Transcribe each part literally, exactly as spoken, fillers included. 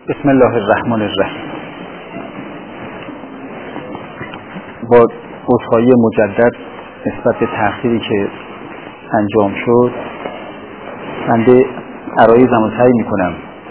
بسم الله الرحمن الرحیم. با عذرخواهی مجدد نسبت به تأخیری که انجام شد، بنده عرایضم رو سعی میکنم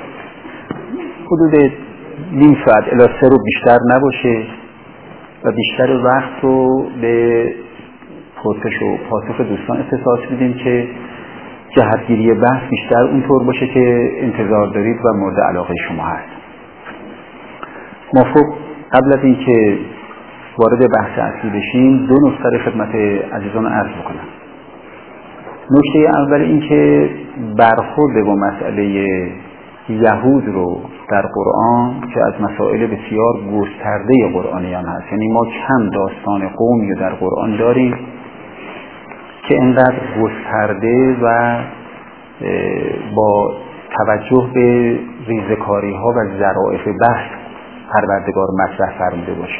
حدود نیم ساعت الی سه رو بیشتر نباشه و بیشتر وقت رو به پرسش و پاسخ دوستان اختصاص بدیم که جهتگیری بحث بیشتر اونطور باشه که انتظار دارید و مورد علاقه شما هست. ما خب قبل از این که وارد بحث اصلی بشیم دو نکته رو خدمت عزیزان عرض بکنم. نکته اول این که برخورد با مسئله یهود رو در قرآن که از مسائل بسیار گسترده قرآنیان هست، یعنی ما کم داستان قومی رو در قرآن داریم که اینقدر گسترده و با توجه به ریزکاری ها و ظرافت بحث پروردگار مطرح فرموده باشه.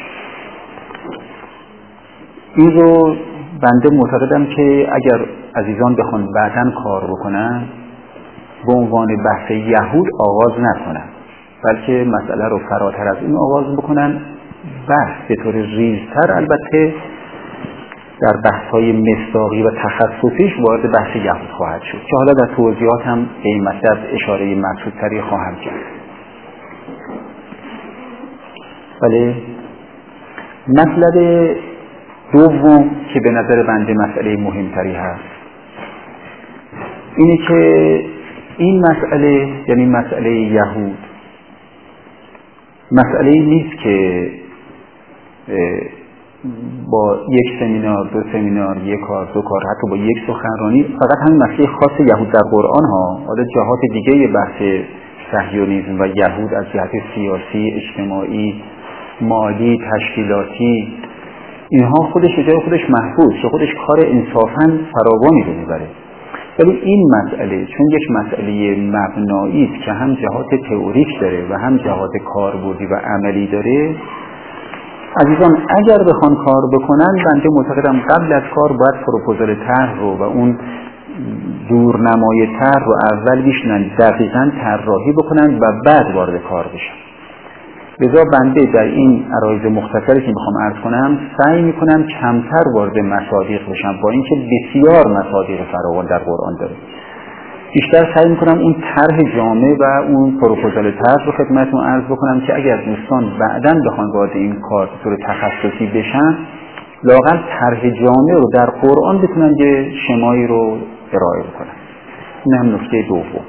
این رو بنده معتقدم که اگر عزیزان بخوان بعداً کار بکنن به عنوان بحث یهود آغاز نکنن، بلکه مسئله رو فراتر از این آغاز بکنن، بحث به طور ریزتر البته در بحث‌های مصداقی و تخصصیش وارد بحث یهود خواهد شد که حالا در توضیحات هم به این مطلب اشاره مقصودتری خواهم کرد. بله، مسئله دوم که به نظر بنده مسئله مهمتری هست اینه که این مسئله، یعنی مسئله یهود، مسئله نیست که با یک سمینار، دو سمینار، یک کار، دو کار، حتی با یک سخنرانی فقط همین مسئله خاص یهود در قرآن ها، حالا جهات دیگه بحث صهیونیسم و یهود از جهت سیاسی، اجتماعی، مالی، تشکیلاتی، اینها خودش جای خودش محفوظ که خودش کار انصافاً فراوانی رو میبره. ولی این مسئله چون یک مسئله مبنایی است که هم جهات تئوریک داره و هم جهات کاربردی و عملی داره، عزیزان اگر بخوان کار بکنن، بنده معتقدم قبل از کار باید پروپوزال طرح رو و اون دورنمای طرح رو اول بشنن، دقیقاً طراحی بکنن و بعد وارد کار بشن. لذا بنده در این عرایض مختصری که میخوام عرض کنم سعی میکنم کمتر وارد مصادیق بشم، با اینکه بسیار مصادیق فراوان در قرآن داره. بیشتر سعی میکنم اون طرح جامع و اون پروپوزال طرح رو خدمتتون عرض بکنم که اگر دوستان بعداً بخوان وارد این کار به طور تخصصی بشن، لااقل طرح جامع رو در قرآن بتونن یه شمایی رو ارائه بکنن. این هم نکته دوم.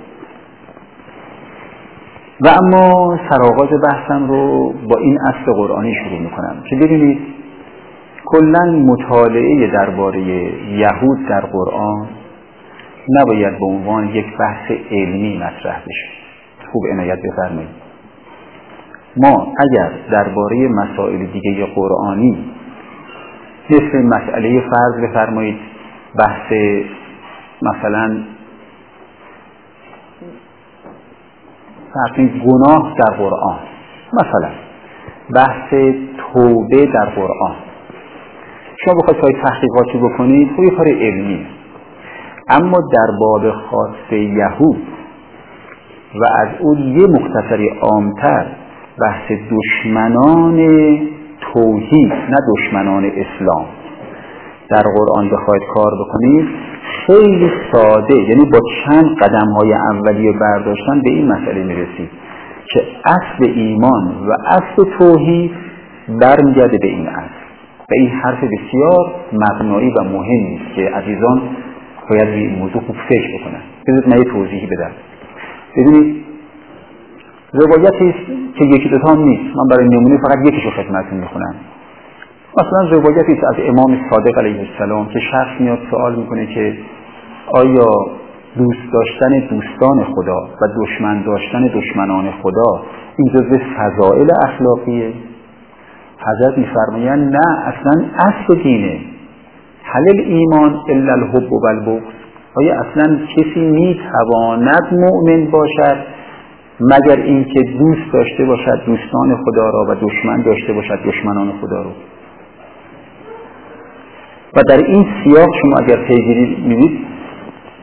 و اما سرآغاز بحثم رو با این اصل قرآنی شروع میکنم که ببینید کلاً مطالعه درباره یهود در قرآن نباید به عنوان یک بحث علمی مطرح بشه. خوب عنایت بفرمایید. ما اگر درباره مسائل دیگه قرآنی مثل مسئله فرض بفرمایید بحث مثلا فرض گناه در قرآن، مثلا بحث توبه در قرآن، شما بخواید پای تحقیقاتی بکنید خب یه کار علمی. اما در باب خاص یهود و از اون یه مختصری عامتر بحث دشمنان توحید نه دشمنان اسلام در قرآن بخواید کار بکنید، خیلی ساده، یعنی با چند قدم های اولیه برداشتن به این مسئله میرسید که اصل ایمان و اصل توحید برمیگرده به این اصل. و این حرف بسیار مبنایی و مهمی است که عزیزان باید روی این موضوع خوب فکر بکنن. بذارید من یه توضیحی بدم. ببینید روایتی است که یکی دوتا نیست، من برای نمونه فقط یکیشو خدمتتون میخونم. مثلا روایتی است از امام صادق علیه السلام که شخص میاد سوال میکنه که آیا دوست داشتن دوستان خدا و دشمن داشتن دشمنان خدا این جزء فضائل اخلاقیه؟ حضرت میفرمایند نه، اصلا اصل دینه. هل الایمان الا الحب و البغض؟ آیا اصلا کسی میتواند مؤمن باشد مگر اینکه دوست داشته باشد دوستان خدا را و دشمن داشته باشد دشمنان خدا را؟ و در این سیاق شما اگر پیگیری می‌کنید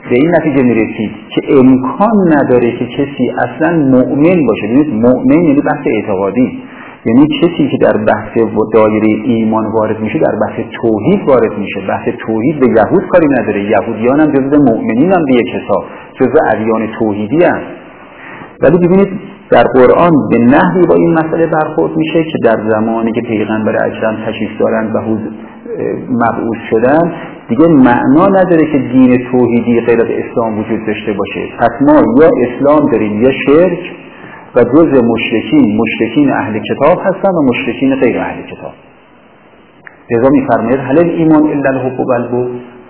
به این نتیجه میرسید که امکان نداره که کسی اصلا مؤمن باشه. ببینید مؤمن یعنی بحث اعتقادی، یعنی کسی که در بحث دایره ایمان وارد میشه در بحث توحید وارد میشه. بحث توحید به یهود کاری نداره، یهودیان هم جزو مؤمنین هم به یک حساب، جزو ادیان توحیدی هم. ولی ببینید در قرآن به نحوی با این مسئله برخورد میشه که در زمانی که پیغمبر اکرم تشریف دارند و مبعوث شدن دیگه معنا نداره که دین توحیدی غیر از اسلام وجود داشته باشه. پس ما یا اسلام داریم یا شرک و جز مشرکین مشرکین اهل کتاب هستن و مشرکین غیر اهل کتاب. لذا میفرماید هل الایمان الا الحب و البغض.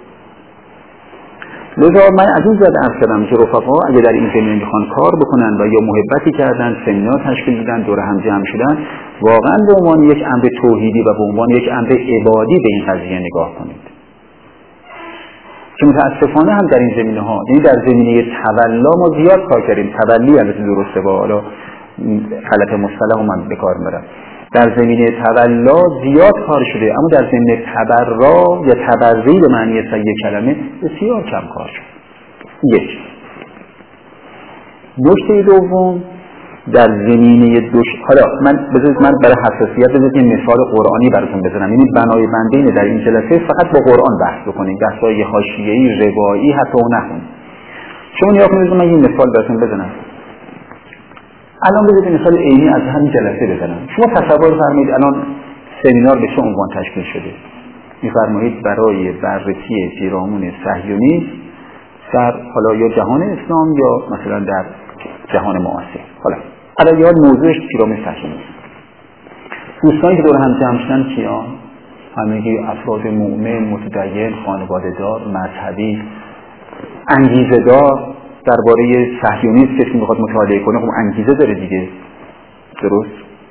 لذا من از این زد عرض کردم که رفقا اگه در این زمینه میخوان کار بکنن و یا محبتی کردن، سمینار تشکیل دادن، دور هم جمع شدن، واقعا به عنوان یک امر توحیدی و به عنوان یک امر عبادی به این قضیه نگاه کنید. که متاسفانه هم در این زمینه ها، یعنی در زمینه تولا ما زیاد کار کردیم. تولی البته درسته، با حالا غلط مصطلح من به کار میبرم. در زمینه تولا زیاد کار شده، اما در زمینه تبرا یا تبری به معنی صحیح کلمه بسیار کم کار شد. یک نکته دوم در زمینه دوش، حالا من بذارید من برای حساسیت بذارید یه مثال قرآنی براتون بزنم. یعنی بنای بنده اینه در این جلسه فقط با قرآن بحث بکنیم، بحث‌های حاشیه‌ای روایی حتی اون نخونیم. شما نیا کنید من یه مثال براتون بزنم. الان بذارید مثال عینی از همین جلسه بزنم. شما تصور فرمایید الان سمینار به چه عنوان تشکیل شده؟ می‌فرمایید برای بررسی پیرامون صهیونیسم در حالا یا جهان اسلام یا مثلا در جهان معاصر. حالا حالا یاد موضوعش پیرامون صهیونیسم. دوستانی که دور هم جمع شدن کیان؟ همگی افراد مؤمن، متدین، خانواده‌دار، مذهبی، انگیزه‌دار. درباره صهیونیسم کسی میخواد مطالعه کنه خب انگیزه داره دیگه، درست؟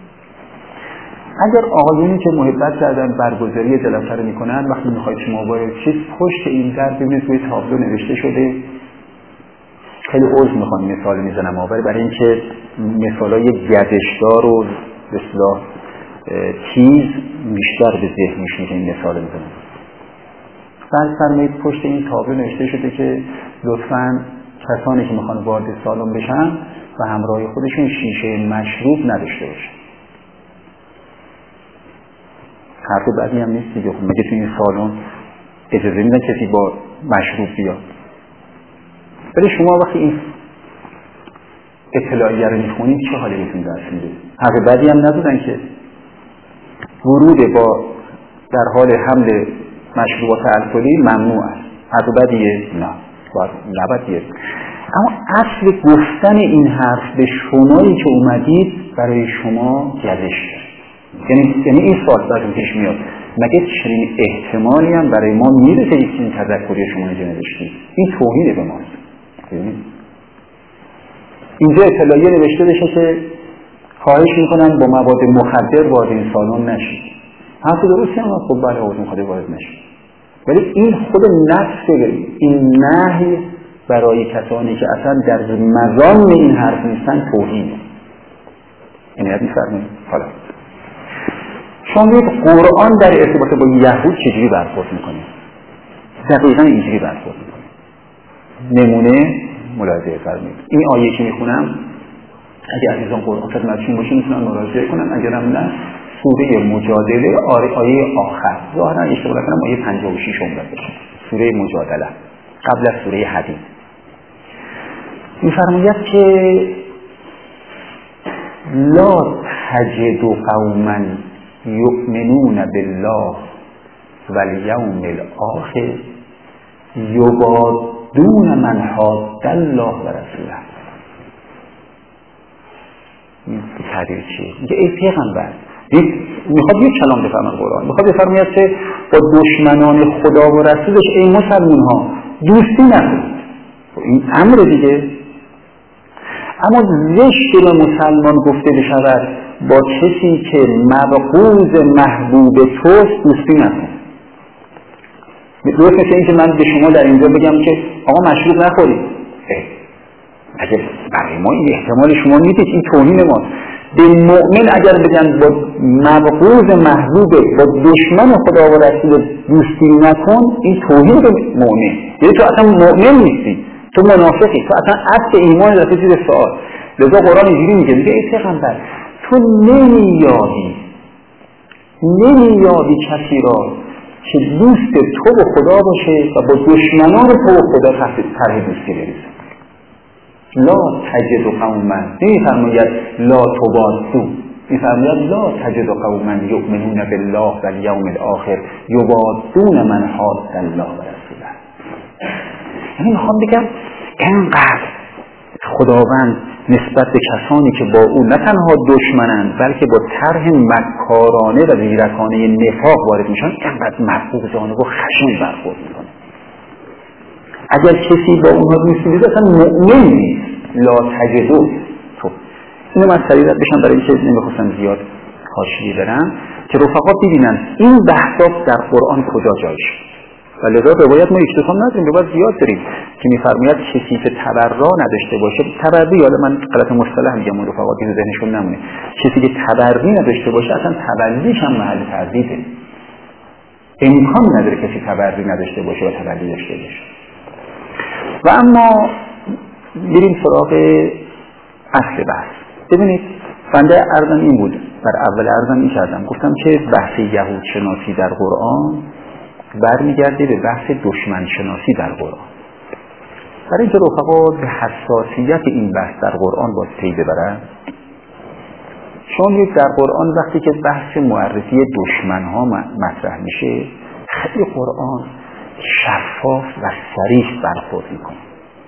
اگر آقایونی که محبت کردن برگزاری جلسه رو میکنن، وقتی میخواید شما وارد چیز پشت این در ببینید روی تابلو نوشته شده. خیلی عذر میخوام مثال میزنم آور برای اینکه مثالای گردشدار و به اصطلاح تیز بیشتر به ذهن میشین که این مثال میزنم. فرض فرمایید پشت این تابلو نوشته شده که لطفاً کسانی که میخوان وارد سالن بشن و همراه خودشون شیشه مشروب نداشته باشن. حرف بعدی هم نیست دیگه. خب مگه تو این سالن اجازه میدن کسی با مشروب بیاد؟ ولی شما وقتی این اطلاعیه رو میخونید چه حالی بهتون دست میده؟ حرف بعدی هم ندادن که ورود با در حال حمل مشروبات الکلی ممنوع است. حرف بعدیه؟ نه باید نباید. اما اصل گفتن این حرف به شمایی که اومدید برای شما گردش کرد. یعنی یعنی این سوال براتون پیش میاد، مگه چنین احتمالی هم برای ما میرسه که این تذکری شما اینجا نوشتید؟ این توهین به ماست. اینجا اطلاعیه نوشته بشه که خواهش میکنن با مواد مخدر وارد این سالن نشید. حرف درستی هم خب بله وارد مخدر وارد نشید. ولی این خود نفس این نهی برای کسانی که اصلا در مضامن این حرف نیستن توهین. یعنی یاد می‌فرمایید. حالا شما میگید قرآن در ارتباط با یهود چجوری برخورد میکنه؟ دقیقاً اینجوری برخورد میکنه. نمونه ملاحظه فرمایید. این آیه که میخونم اگه عزیزان قرآن خدمتشون باشه میتونن مراجعه کنن، اگرم نه سوره مجادله آیه آخر، ظاهرا اشتباه نکنم آیه پنجاه و شش عمر بشه، سوره مجادله قبل از سوره حدید. میفرماید که لا تجد قوما یؤمنون بالله والیوم الاخر یوادون من حاد الله و رسوله. این تعبیر چیه؟ میگه ای پیغمبر، میخواد یک کلام بفرماید قرآن، میخواد بفرماید که با دشمنان خدا و رسولش ای مسلمان ها دوستی نکنید. این امر دیگه. اما زشت به مسلمان گفته بشود با کسی که مبغوض محبوب توست دوستی نکن. درست مثل این که من به شما در اینجا بگم که آقا مشروب نخورید. اگه برای ما این احتمال شما نیست، این توهین ماست. به مؤمن اگر بگن با مبغوض محبوب با دشمن خدا و رسول دوستی نکن، این توهین به مؤمن، یعنی تو اصلا مؤمن نیستی، تو منافقی، تو اصلا اصل ایمان رفتی زیر سوال. لذا قرآن اینجوری میگه، میگه ای پیغمبر تو نمیابی نمیابی کسی را که دوست تو به خدا باشه و با دشمنان تو به خدا طرح دوستی بریزه. لا تجد قوما، نمیفرماید لا تبادو، میفرماید لا تجد قوما یؤمنون بالله والیوم الاخر یوادون من حاد الله و رسوله. یعنی میخوام بگم اینقدر خداوند نسبت به کسانی که با او نه تنها دشمنند بلکه با طرح مکارانه و زیرکانه نفاق وارد میشن، اینقدر محبوبانه و خشن برخورد میکنه. اگر کسی با اونها دوستی نیست اصلا مؤمن نیست. لا تجدو. تو اینو من سریع بشم برای اینکه نمیخواستم زیاد حاشیه برم که رفقا ببینن این بحثا در قرآن کجا جایش. و لذا روایت ما اکتفا نداریم، روایت زیاد داریم که میفرماید کسی که تبرا نداشته باشه، تبری، حالا من غلط مصطلح میگم اون رفقا که ذهنشون نمونه، کسی که تبری نداشته باشه اصلا تبلیش هم محل تردیده. امکان نداره کسی تبری نداشته باشه و تبلی داشته باشه. و اما بریم سراغ اصل بحث. ببینید بنده عرضم این بود، در اول عرضم این کردم، گفتم که بحث یهود شناسی در قرآن برمیگرده به بحث دشمن شناسی در قرآن. برای اینکه رفقا به حساسیت این بحث در قرآن باید پی ببرن، چون یک در قرآن وقتی که بحث معرفی دشمن ها مطرح میشه، خیلی قرآن شفاف و صریح برخورد میکنه.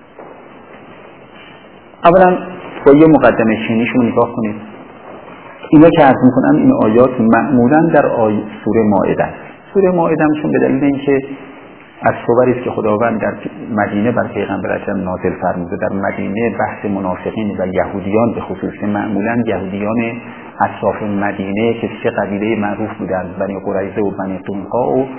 اولا با یه مقدمه چینیشون نگاه کنید. اینا که عرض میکنن این آیات معمولا در آیه سوره مائده است. سوره مائده همشون به دلیل اینکه از صوری است که خداوند در مدینه بر پیغمبر اکرم نازل فرموده، در مدینه بحث منافقین و یهودیان به خصوص که معمولا یهودیان اطراف مدینه که سه قبیله معروف بودند، بنی قریظه و بنی قینقاع و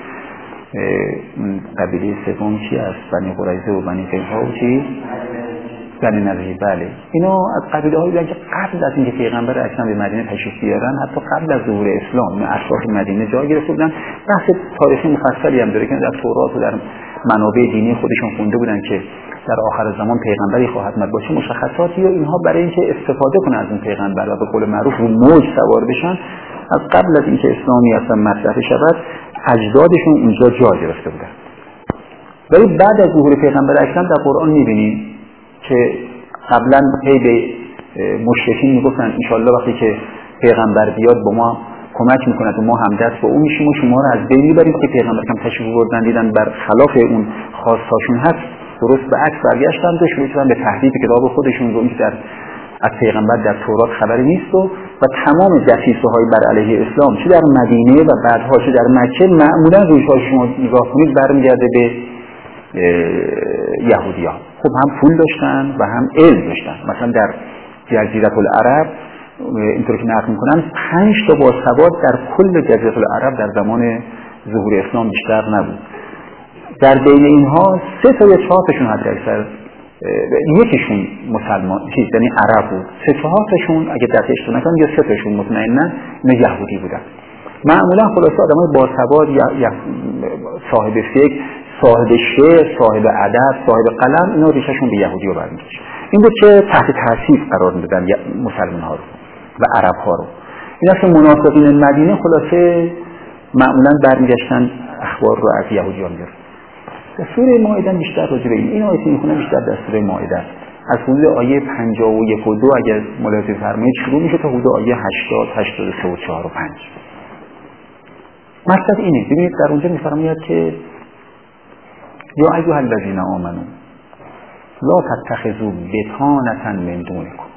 قبیله سوم چی است؟ بنی قریظه و بنی قینقاع و چی؟ بنی نظیر. بله، اینا از قبیله هایی بودن که قبل از اینکه پیغمبر اکرم به مدینه تشریف بیارن، حتی قبل از ظهور اسلام اطراف مدینه جا گرفته بودن. بحث تاریخی مفصلی هم داره که در تورات و در منابع دینی خودشون خونده بودن که در آخر زمان پیغمبری خواهد آمد با چه مشخصاتی، و اینها برای اینکه استفاده کنن از اون پیغمبر و به قول معروف رو موج سوار بشن، از قبل از اینکه اسلامی اصلا مطرح شود اجدادشون اونجا جا گرفته بودن. ولی بعد از ظهور پیغمبر اکرم در قرآن می‌بینیم که قبلا هی به مشرکین میگفتن ان شاءالله وقتی که پیغمبر بیاد با ما کمک میکند و ما همدست با اون میشیم و شما رو از بین میبریم. که پیغمبر کم تشریف آوردن دیدن بر خلاف اون خواستاشون هست، درست به عکس برگشتن و شروع کردن به تهدید کتاب خودشون رو، این در از پیغمبر در تورات خبری نیست و و تمام دسیسه‌های بر علیه اسلام چه در مدینه و بعدها چه در مکه معمولا روش‌های شما نگاه کنید برمیگرده به یهودیان. خب هم پول داشتن و هم علم داشتن. مثلا در جزیره العرب اینطور که نقل میکنن پنج تا باسواد در کل جزیره العرب در زمان ظهور اسلام بیشتر نبود. در بین اینها سه تا یا چهار تاشون حتی اکثر یکیشون مسلمان چیز یعنی عرب بود، سه چهار تاشون اگه دقیق اشتباه نکنم یا سه تاشون مطمئنا نه یهودی بودن. معمولا خلاصه آدمای باسواد یا صاحب فکر، صاحب شعر، صاحب ادب، صاحب قلم، اینا ریشه‌شون به یهودی رو برمی‌گشت. این بود که تحت تاثیر قرار می‌دادن مسلمان‌ها رو و عرب‌ها رو. این است که منافقین مدینه خلاصه معمولا برمیگشتن اخبار رو از یهودیان می‌گرفتن. در سوره مائده بیشتر راجع به این این آیه می‌خونم بیشتر در سوره مائده از حدود آیه پنجاه و یک و دو اگر ملاحظه فرمایید شروع میشه تا حدود آیه هشتاد، هشتاد و سه و چهار و پنج. مطلب اینه، ببینید در اونجا می‌فرماید که یا ایها الذین آمنوا لا تتخذوا بطانة من دونکم.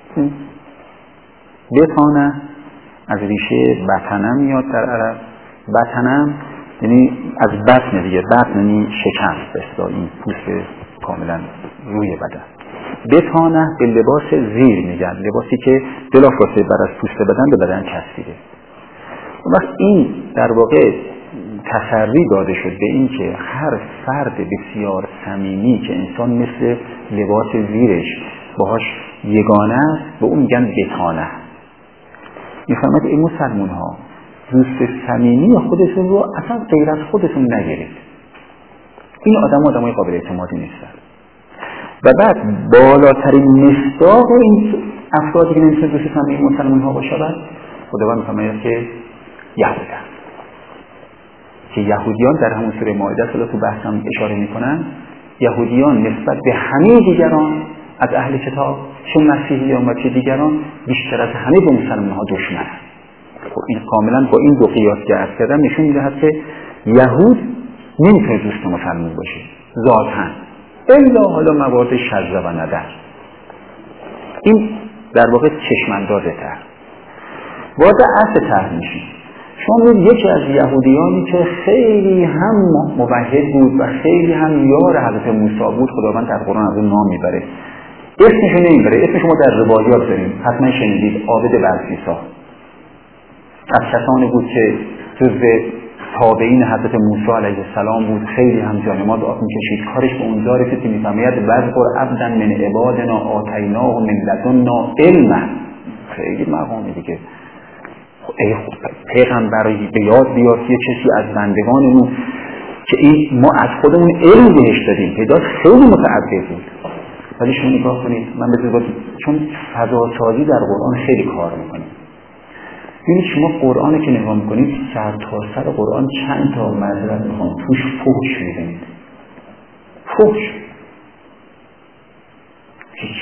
بطانه از ریشه بطنه میاد در عرب. بطنه یعنی از بطن دیگه، بطن یعنی شکم، بسیار این پوست کاملا روی بدن. بطانه به لباس زیر میگن، لباسی که بلافاصله بر از پوست بدن به بدن چسبیده. وقت این در واقع تسری داده شد به این که هر فرد بسیار صمیمی که انسان مثل لباس زیرش باهاش یگانه است به اون میگن بطانه. میفرماید این مسلمان ها دوست صمیمی خودتون رو اصلا غیر از خودتون نگیرید. این آدم آدمای قابل اعتمادی نیستن. و بعد بالاترین مصداق این افرادی که نمیتونه دوست صمیمی مسلمان ها باشه بعد خداوند میفرماید که یهودن، که یهودیان در همون سوره مائده که تو بحثم اشاره میکنن، یهودیان نسبت به همه دیگران از اهل کتاب چه مسیحیان و چه دیگران بیشتر از همه به مسلمان ها دشمنن. خب این کاملا با این دو قیاس که عرض کردم نشون میدهد که یهود نمیتونه دوست مسلمان باشه ذاتاً، الا حالا موارد شذ و ندر. این در واقع چشماندازه تر. وارد اصل تر میشیم. شما می‌بینید یکی از یهودیانی که خیلی هم موحد بود و خیلی هم یار حضرت موسی بود، خداوند در قرآن از اون نام میبره، اسمشو نمیبره، اسمش ما در روایات داریم، حتما شنیدید، عابد برسیسا. از کسانی بود که جزو تابعین حضرت موسی علیه السلام بود، خیلی هم جانماز آب میکشید. کارش به اونجا رسید که میفرماید وذکر عبدا من عبادنا آتیناه من لدنا علما. خیلی مقامی دیگه. ای پیغمبر به یاد بیار یه کسی از بندگانمون که این ما از خودمون علم بهش دادیم، تعداد خیلی متعدد بود. ولی شما نگاه کنید، من بذارید چون فضاسازی در قرآن خیلی کار میکنه. ببینید شما قرآن که نگاه میکنید، سر تا سر قرآن چند تا معذرت میخوام توش فحش میبینید. فحش هیچ.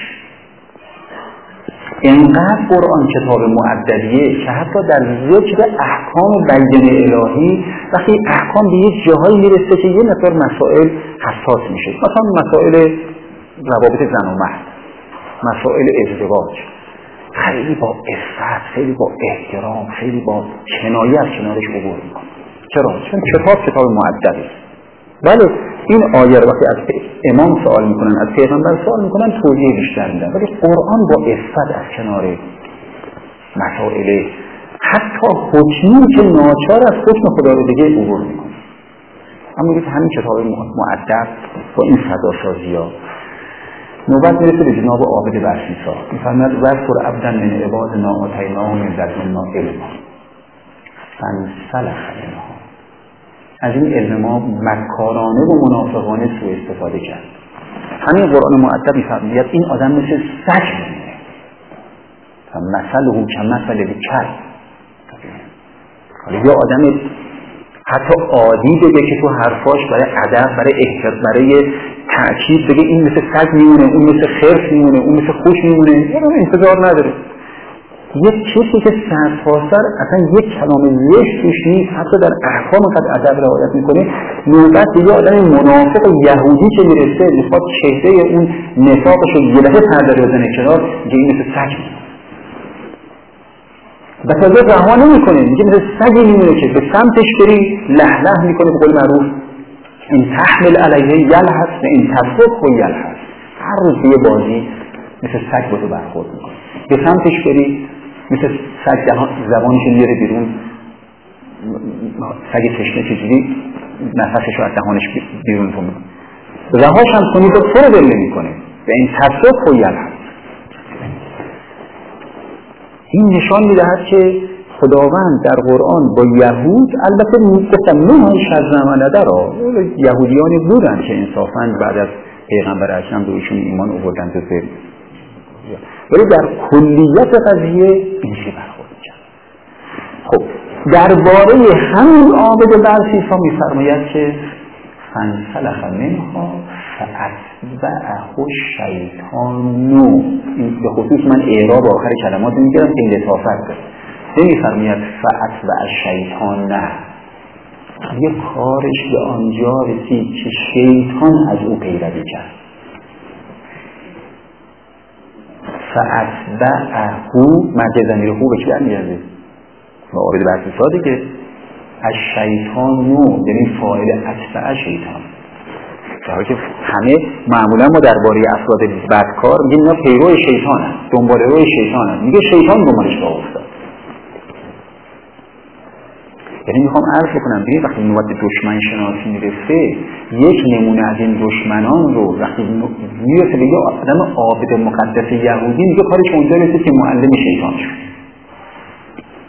اینقدر قرآن کتاب مؤدبیه که حتی در ذکر احکام بیان الهی وقتی احکام به یک جاهایی میرسه که یه مقدار مسائل حساس میشه، مثلا مسائل روابط زن و مرد، مسائل ازدواج، خیلی با عفت، خیلی با احترام، خیلی با کنایه از کنارش عبور میکنه. چرا؟ چون کتاب کتاب مؤدبه. بله این آیه رو وقتی از امام سوال میکنن، از پیغمبر سوال میکنن، توضیح بیشتر میدن، ولی قرآن با عفت از کنار مسائل حتی حکمی که ناچار از حکم خدا رو دیگه عبور میکنه. اما میگه همین کتاب مؤدب با این فضاسازی ها نوبت میرسه به جناب عابد برسیسا، میفرماید وذکر عبدا من عبادنا آتیناه من لدنا علما فانسلخ منها. از این علم ما مکارانه و منافقانه سوء استفاده کرد. همین قرآن مؤدب میفرماید این آدم مثل سگ میمونه، مثله کمثل الکلب. حالا یا آدم حتی عادی بگه که تو حرفاش برای ادب، برای احترام، برای تأکید بگه این مثل سگ میمونه، اون مثل خرس میمونه، اون مثل خوش میمونه، اینو انتظار نداره. یک چیزی که سر تا سر اصلا یک کلام زشت توش نیست، حتی در احکام قد ادب رعایت میکنه، نوبت به یه آدم منافق یهودی که میرسه میخواد چهره اون نفاقش رو یه دفعه پرده بزنه کنار، میگه این مثل سگ میمونه. و تازه رها نمیکنه، میگه مثل سگی میمونه که به سمتش بری لح لح میکنه، به قول معروف این تحمل علیه یلحس و این تفرق و یلحس. هر روز به یه بازی مثل سگ با تو برخورد میکنه. به سمتش بری مثل سگ زبانش میاره بیرون، سگ تشنه چجوری نفسش رو از دهانش بیرون تو میکنه. رهاش هم کنی تو تو رو دل نمیکنه، به این تفرق و یلحس. این نشان میدهد که خداوند در قرآن با یهود، البته گفتم نوعی شذ و ندر، یهودیانی بودن که انصافاً بعد از پیغمبر اکرم به ایشون ایمان آوردن تو سر، ولی در کلیت قضیه اینجوری برخورد کرد. خب درباره همین عابد برسیسا میفرماید که فانسلخ منها فاتبعه الشیطان. این به خصوص من اعراب آخر کلمات میگیرم که این لطافت داره. نمیفرماید فاتبعه الشیطان، نه، یه کارش به آنجا رسید که شیطان از او پیروی کرد. فاتبعه مرجع ضمیر هو به کی برمیگرده؟ به عابد برسیسا دیگه. از شیطان نو یعنی فاعل اتبع شیطان. چرا که همه معمولا ما درباره افراد بدکار میگیم اینا پیرو شیطانن، دنبال روی شیطانن، میگه شیطان دنبالش راه افتاد. یعنی میخوام عرض بکنم ببینید وقتی نوبت دشمن شناسی میرسه، یک نمونه از این دشمنان رو وقتی میرسه به یه آدم عابد مقدس یهودی، میگه کارش اونجا رسید که معلم شیطان شد.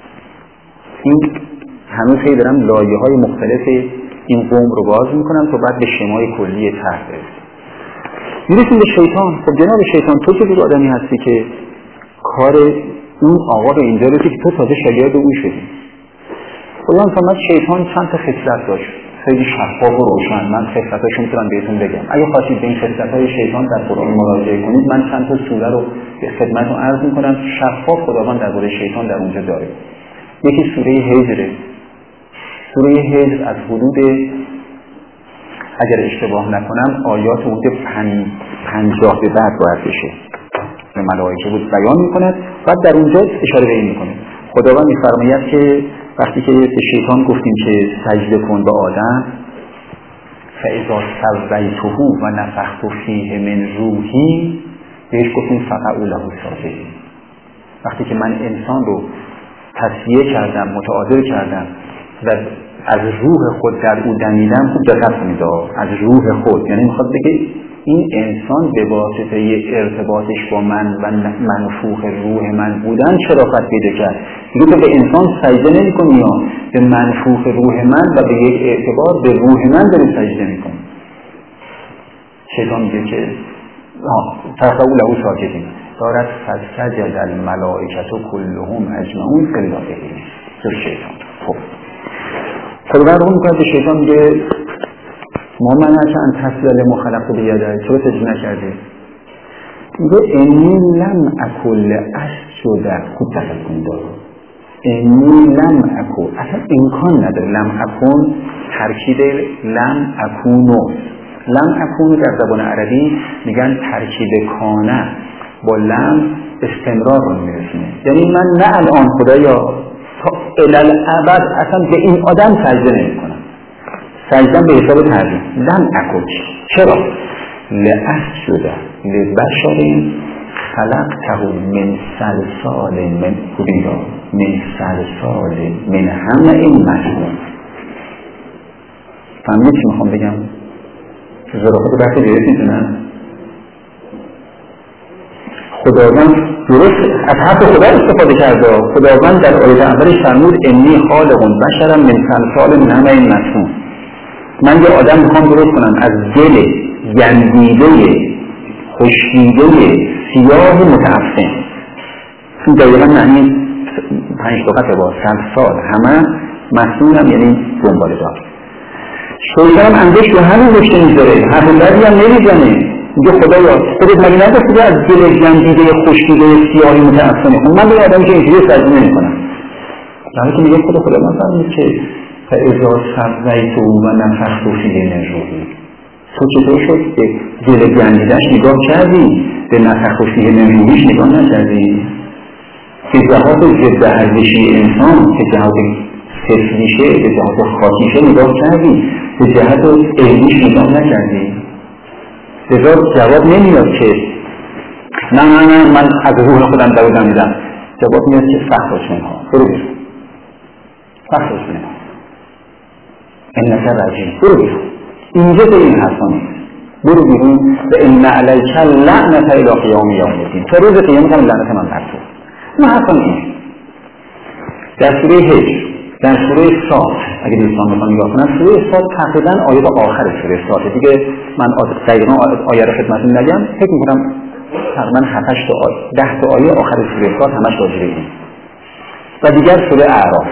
این هنوز خیلی دارم لایه های مختلف این قوم رو باز میکنم تا بعد به شمای کلی طرح برسیم. میرسیم به شیطان. خب جناب شیطان، تو که bir آدمی هستی که کار اون آقا به اینجا رسید که تو تازه شاگرد او شدی. خدا فرمود شیطان چند تا خصلت داشت خیلی شفاف و روشن. من خصلتاشو میتونم بهتون بگم. اگه خواستید به این خصلت‌های شیطان در قرآن مراجعه کنید، من چند تا سوره رو به خدمتتون عرض میکنم. شفاف خداوند درباره شیطان در اونجا داره. یکی سوره هجر. سوره هجر از حدود، اگر اشتباه نکنم، آیات حدود پنجاه به بعد باید بشه به ملائکه بود بیان میکند. بعد در اونجا اشاره به این میکنه. خداوند میفرماید که وقتی که به شیطان گفتیم که سجده کن به آدم، فاذا سویته و نفخت فیه من روحی، بهش گفتیم فقعوا له ساجدین. وقتی که من انسان رو تصفیه کردم، متعادل کردم و از روح خود در او دمیدم، خوب دقت کنید، از روح خود، یعنی میخواد بگه این انسان به واسطه ارتباطش با من و منفوخ روح من بودن شرافت پیدا کرد. دیگه تو به انسان سجده نمی کنی، یا به منفوخ روح من و به یک اعتبار به روح من داری سجده می کنی. شیطان میگه که فقعوا له ساجدین دارد فسجد الملائکة کلهم اجمعون الا ابلیس. تو شیطان. خب خداوند رو میکنه به شیطان میگه ما منعک ان تسجد لما خلقت بیدی، چرا سجده نکردی؟ میگه انی لم اکل اسجد. خوب دقت کنید، انی لم اکل، اصلا امکان نداره. لم اکن ترکیب لم اکونو. لم اکونو در زبان عربی میگن ترکیب کانه با لم استمرار رو میرسونه. یعنی من نه الان خدایا تا الالعبد اصلا به این آدم سجده نمی کنم. سجدم به حساب تعظیم. لم اکن. چرا؟ لأسجد لبشر خلقته من صلصال من خدیدا من صلصال من حمأ مسنون. فهمید چی میخوام بگم؟ ظرافت رو بحث جدید میدونم. خداوند درست از حرف خدا استفاده کرده. خداوند در آیه اولش فرمود انی خالق بشرا من صلصال من حمأ مسنون. من یه آدم میخوام درست کنم از گل گندیده خشکیده سیاه متعفن. این دقیقا معنی پنج لغت با صلصال همه مسنون هم یعنی دنباله دار. شیطان هم اندش رو همین رشته میذاره، حرف بدی هم نمیزنه. میگه خدایا خودت مگه نگفتی از گل گندیده خشکیده سیاه متعفنه؟ خب من به آدمی که اینجوری سجده نمیکنم. در حالی که میگه خدا خدا من فرمود که فاذا سویته و نفخت فیه من روحی. تو چطور شد به گل گندیده‌اش نگاه کردی، به نفخت فیه من روحیش نگاه نکردی؟ که جهات ضد ارزشی انسان، که جهات سفلیشه، به جهات خاکیشه نگاه کردی، به جهات علمیش نگاه نکردی؟ لذا جواب نمیاد که نه نه نه من از روح خودم در دمیدم. جواب میاد که فخرش منها، برو بیرون، فخرش منها، انک رجیم، برو بیرون. اینجا به این حرفا نیست. برو بیرون و ان علیک اللعنة الی قیام یوم الدین. تا روز قیامت هم لعنت من بر تو. این حرفا نیست. در سوره هجر، در سوره صاد، اگه دوستان بخوان نگاه کنن، سوره صاد تقریبا آیه آخر سوره صاد دیگه. من دقیقاً آیه رو خدمتتون نگم، فکر می‌کنم تقریبا هفت تا آیه، ده تا آیه آخر سوره صاد همش راجع به این. و دیگر سوره اعراف.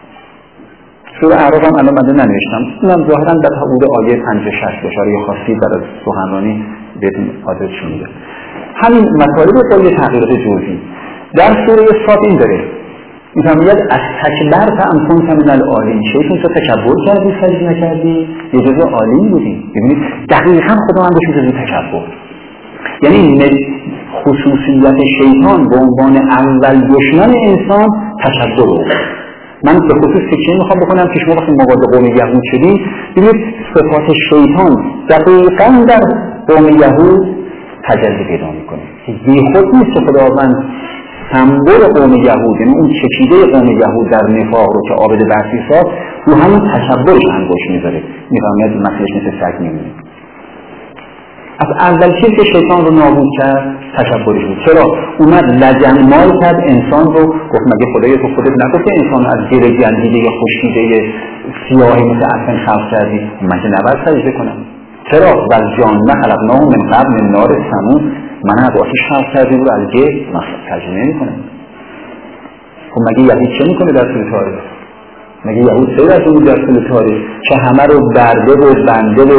سوره اعراف هم الان من ننوشتم. اونم ظاهراً در حدود آیه پنجاه شصت اشاره خاصی در سخنرانی بهتون آدرس شده. همین مطالب با یه تغییرات جزئی. در سوره صاد این داره. میفرماید از تکبر ام کنت من العالین. شیطان تو تکبر کردی، سجده نکردی، یه جزء عالین بودی. ببینید دقیقاً خدا انداش جزء تکبر. یعنی خصوصیت شیطان به عنوان اول دشمن انسان تشدد بود. من به خصوص فکری میخوام بکنم که شما وقتی مواد قوم یهود شدید، ببینید صفات شیطان دقیقاً در قوم یهود تجلی پیدا میکنه. بی خود نیست که خداوند سمبل قوم یهود، یعنی اون چکیده قوم یهود در نفاق رو که عابد برسی ساخت، رو همون تشبهش انگشت میذاره. میفهمید مسیحش مثل سگ میمونه. از اول چیزی که شیطان رو نابود کرد تشبهش بود. چرا؟ اومد لجنمال کرد انسان رو، گفت مگه خدای تو خودت نگفته انسان از گل گندیده یا خشکیده سیاه متعفن خلق کردی؟ من که نباید سجده کنم. چرا؟ و جان خلقناه من قبل من نار سموم، من از آتش خلق کردی رو از گل من سجده نمی‌کنم. خب مگه یهود چه میکنه در طول تاریخ؟ مگه یهود چه در طول در طول تاریخ که همه رو برده و بنده و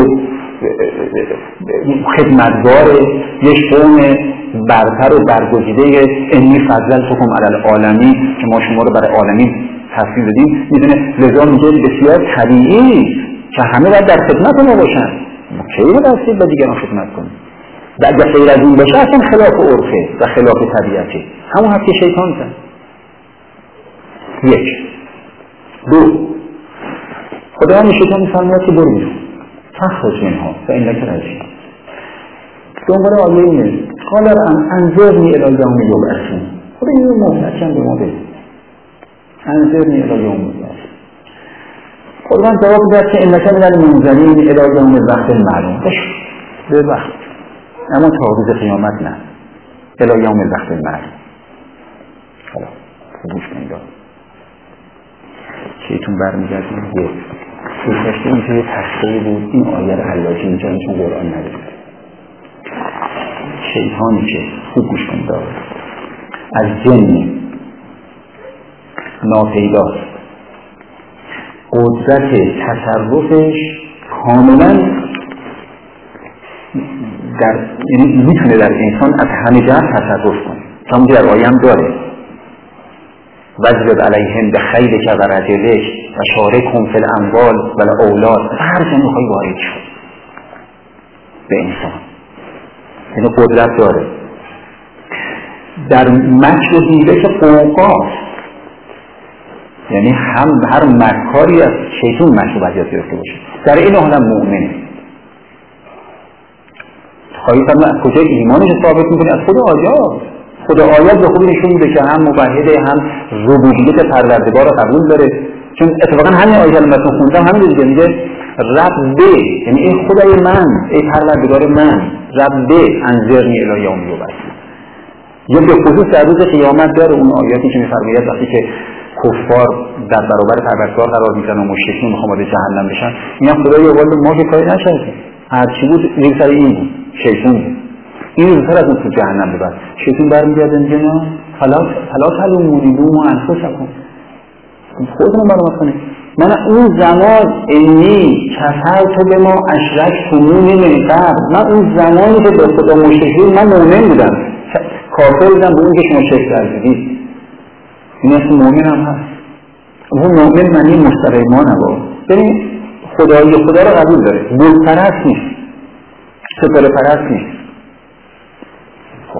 خدمتگار یک قوم برتر و برگزیده انی فضلتکم علی العالمین که ما شما رو برای عالمین تصمیم دادیم میدونه، لذا میگه بسیار طبیعی که همه باید در خدمت ما باشن. ما کی رو دستید به دیگران خدمت کنیم؟ و اگر غیر از این باشه اصلا خلاف عرفه و خلاف طبیعته، همون هست که شیطان زن. یک دو خدا هم شیطان میفرماید که برو بیرون تخرج منها فإنک رجیم. دنبال آیه اینه قال انظرنی الی یوم یبعثون. خدا اینو محکم به ما بده، انظرنی الی یوم یبعثون. خدا جواب داد که انک من المنذرین الی یوم الوقت المعلوم. به وقت اما تا روز قیامت نه، الی یوم الوقت المعلوم. حالا گوش کنید شیطون برمیگردیم یه گذشته اینجا یه تخته بود، این آیه رو حلاجی اینجا چون قرآن نداره. شیطانی که خوب گوش کنید از جن ناپیداست، قدرت تصرفش کاملا در یعنی میتونه در انسان از همه جهت تصرف کنه، چون در آیه هم داره وَاضْرِبْ عَلَيْهِمْ بِخَیلِکَ وَرَجِلِکَ وَشَارِکْهُمْ فِی الْأَمْوَالِ وَالْأَوْلَادِ. هر جا میخوای وارد شد به انسان، اینو قدرت داره. در مکر حیله که قوقاست، یعنی هم هر مکاری از شیطان مشروعیت گرفته باشه. در این حال هم مؤمنه. خواهی فرمود کجا ایمانش ثابت میکنه؟ از خود آیات. خدا آیات به خوبی نشون میده که هم موحده هم ربوبیت پروردگار رو قبول داره. چون اتفاقا همین آیه رو مثلا خوندم همین دیگه میگه رب به، یعنی ای خدای من، ای پروردگار من، رب به انذرنی الی یوم یبعثون. یا به خصوص در روز قیامت داره اون آیاتی که میفرماید وقتی که کفار در برابر پروردگار قرار میگیرن و مشرکین میخوان وارد جهنم بشن، میگن خدایا والله ما که کاری نکردیم، هر چی بود زیر سر این بود، شیطان بود، این زودتر از اون تو جهنم ببر. شیطان برمیگرده میگه نه فلا فلا تلومونی لوموا انفسکم، خودتون برام کنید. من اون زمان انی کفرت به ما اشرکتمونی من قبل، من اون زمانی که به خدا مشرک بودم من مؤمن بودم، کافر بودم به اون که شما شرک کردید. این اصل مؤمن هم هست. اون مؤمن معنی مستقیم ما نبود. ببین خدایی خدا رو قبول داره، بت پرست نیست، ستاره پرست نیست. خب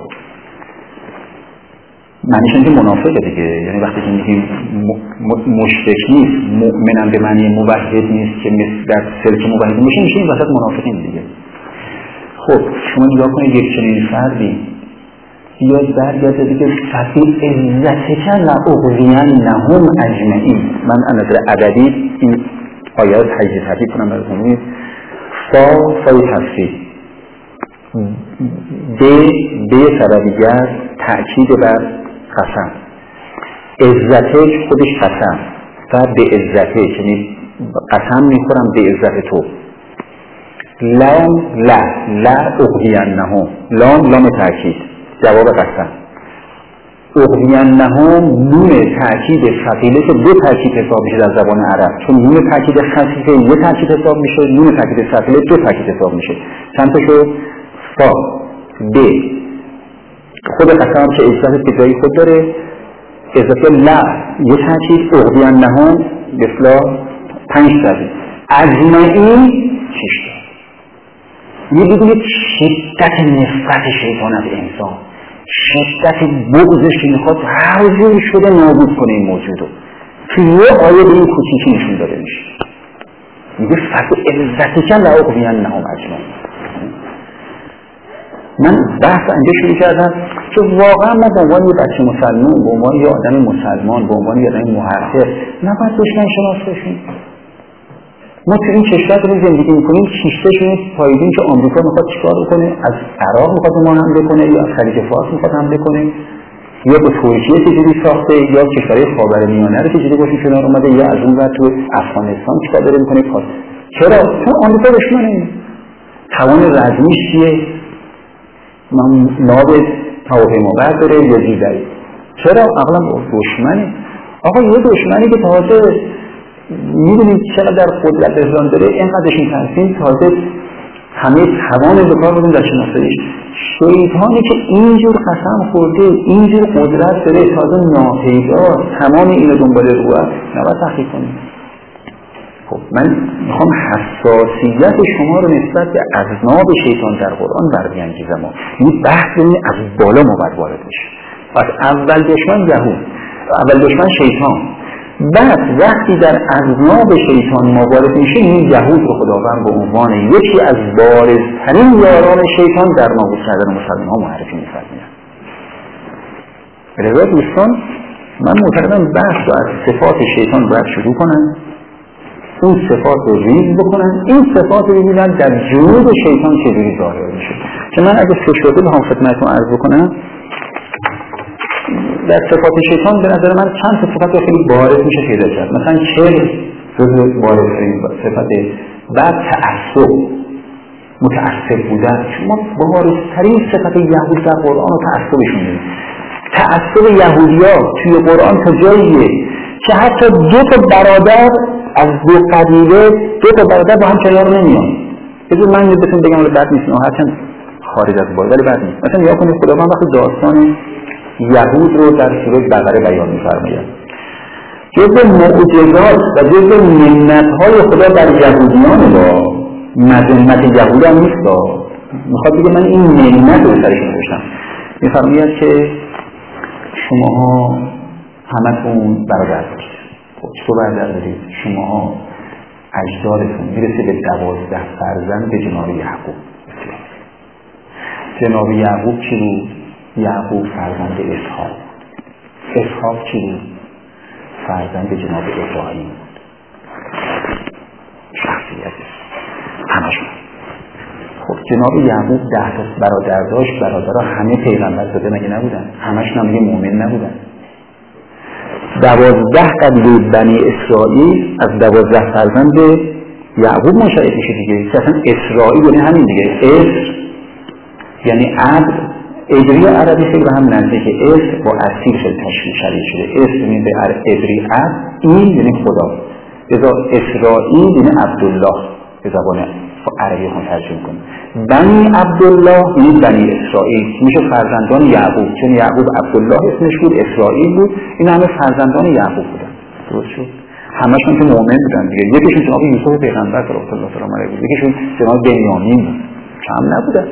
معنیش اینکه منافقه دیگه، یعنی وقتی که میگیم مشرک نیست، مؤمنم به معنی موحد نیست که در سلک موحد میشه، میشه این وسط منافقین دیگه. خب شما نگاه کنید یک چنین فردی بیاد برگرده دیگه فقی عزتکن لأغوینهم اجمعین. من از نظر عددی این آیات تجزیه تحقیق کنم براتون. فا فای تفسیر، ب ب سببیت تأکید بر قسم، عزتک خودش قسم و به عزتک یعنی قسم میخورم به عزت تو. لام لا لا اغوینهم، لام لام تأکید جواب قسم. اغوینهم نون تأکید ثقیله که دو تأکید حساب میشه در زبان عرب، چون نون تأکید خفیفه یه تأکید حساب میشه، نون تأکید ثقیله دو تأکید حساب میشه. چند تا شد؟ فا ب خود قسم که عزت به جای خود داره، عزت لا یه تأکید، اغوینهم بسلا پنج تأکید، اجمعین شش تا. یه بگوید شدت نفرت شیطان از انسان، شدت بغضش که میخواد هر جور شده نابود کنه این موجود رو، توی یه آیه به این کوچیکی نشون داده میشه. میگه فقط عزتکن لأغوینهم اجمعین. من بحث اینجا شروع کردم که واقعا من به عنوان یه بچه مسلمان، به عنوان یه آدم مسلمان، به عنوان یه آدم محقق نباید دشمن شناس بشیم. ما تو این کشور رو زندگی میکنیم، شیشتاشون پاییدیم که آمریکا میخواد چیکار بکنه، از عراق میخواد ما حمله کنه، یا از خلیج فارس میخواد حمله کنه، یا به ترکیه چجوری ساخته، یا کشورهای خاورمیانه رو چجوری باشون کنار اومده، یا از اون ور تو افغانستان چیکار داره میکنه. کار چرا؟ چون آمریکا دشمنه. توان رزمیش چیه؟ من ناب هواپیمابر داره یا دیگری. چرا؟ اغلب دشمنه. آقا یه دشمنی که تازه میدونید چقدر قدرت احرام داره، اینقدرش میترسیم، تازه همه توان به کار بودیم در شناساییش. شیطانی که اینجور قسم خورده، اینجور قدرت داره، تازه ناپیدا تمام اینو دنبال روه، نباید تحقیق کنیم. خب من میخوام حساسیت شما رو نسبت به اذناب شیطان در قرآن برمیانگیزم. این بحث این از بالا ما باید وارد بشه. پس اول دشمن یهود، اول دشمن شیطان، بعد وقتی در اذناب شیطان ما وارد میشه، این یهود رو خداوند به عنوان یکی از بارزترین یاران شیطان در نابود کردن مسلمان ها معرفی می‌فرماید. رضا دوستان، من معتقدم بحث رو از صفات شیطان باید شروع کنن، اون صفات رو ریز بکنن، این صفات رو ببینن در جنود شیطان چجوری ظاهر میشه. که من اگه سشوده بخوام خدمتتون عرض بکنم، در صفات شیطان به نظر من چند صفات رو خیلی بارز میشه پیدا کرد. مثلا چه جزء بارزترین صفت، بعد تعصب، متعصب بودن. شما بارزترین صفت یهود در قرآن و تعصبشون دارید. تعصب یهودی‌ها توی قرآن تا جاییه که حتی دو تا برادر از دو قبیله، دو تا برادر با هم کنار نمیان. بذار من بهتون بگم ولی بد نیست، هرچند خارج از بالا ولی بد نیست. مثلا نگاه کنید خداوند وقتی داستان یهود رو در سوره بقره بیان می‌فرماید، جزء معجزات و جزء منت‌های خدا بر یهودیان با مذمت یهود هم نیست. میخواد بگه من این منت رو سرشون داشتم. می‌فرماید که شماها همتون برادر دارید. خب چطور برادر دارید؟ شماها اجدادتون میرسه به دوازده فرزند به جناب یعقوب. جناب یعقوب چی بود؟ یعقوب فرزند اسحاق. اسحاق چی بود؟ فرزند جناب ابراهیم. شخصیت همشون. خب جناب یعقوب ده تا برادر داشت، برادرها همه پیغمبر شده مگه نبودن؟ همشون هم دیگه مؤمن نبودن. دوازده قبیله بنی اسرائیل از دوازده فرزند یعقوب منشأ میشه دیگه. اصلا اسرائیل یعنی همین دیگه، اسر یعنی عبد. عبری عربی خیلی به هم نزدیکه. اسم با اسیر خیلی تشبیه شده. اسم یعنی به عبری عبد، این یعنی خدا. لذا اسرائیل یعنی عبدالله به زبان عربی هم ترجمه کنیم. بنی عبدالله یعنی بنی اسرائیل، میشه فرزندان یعقوب، چون یعقوب عبدالله اسمش بود، اسرائیل بود، این همه فرزندان یعقوب بودن. درست شد؟ همشون که مؤمن بودن دیگه. یکیشون جناب یوسف پیغمبر صلی الله علیه و آله بود، یکیشون جناب بنیامین بود. کم نبودن.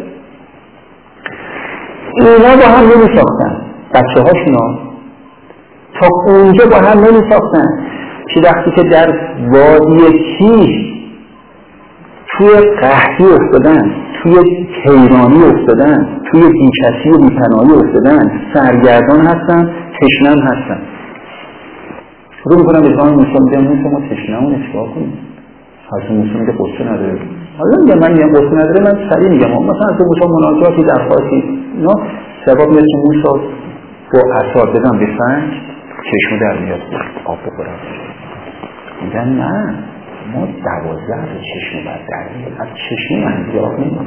اینا با هم نمی ساختن، بچه هاشونا تا اونجا با هم نمی ساختن که وقتی که در وادی کیش توی قحطی افتادن، توی حیرانی افتادن، توی بیکسی و بیپناهی افتادن، سرگردان هستن، تشنه هستن. رو میکنم به زمان موسی میگم موسی ما تشنه همون اشتباه کنیم. حضرت موسی میگه قصه نداره. حالا میگم من میگم قصه نداره، من سریع میگم مثلا از موسی مناجاتی درخواستی اینا سبب میاد که موسی با عصا بزن به سنگ چشم در میاد آب بخورم. میگن نه ما دوازده تا چشم بر در میاد، از چشم من زیاد نمیاد.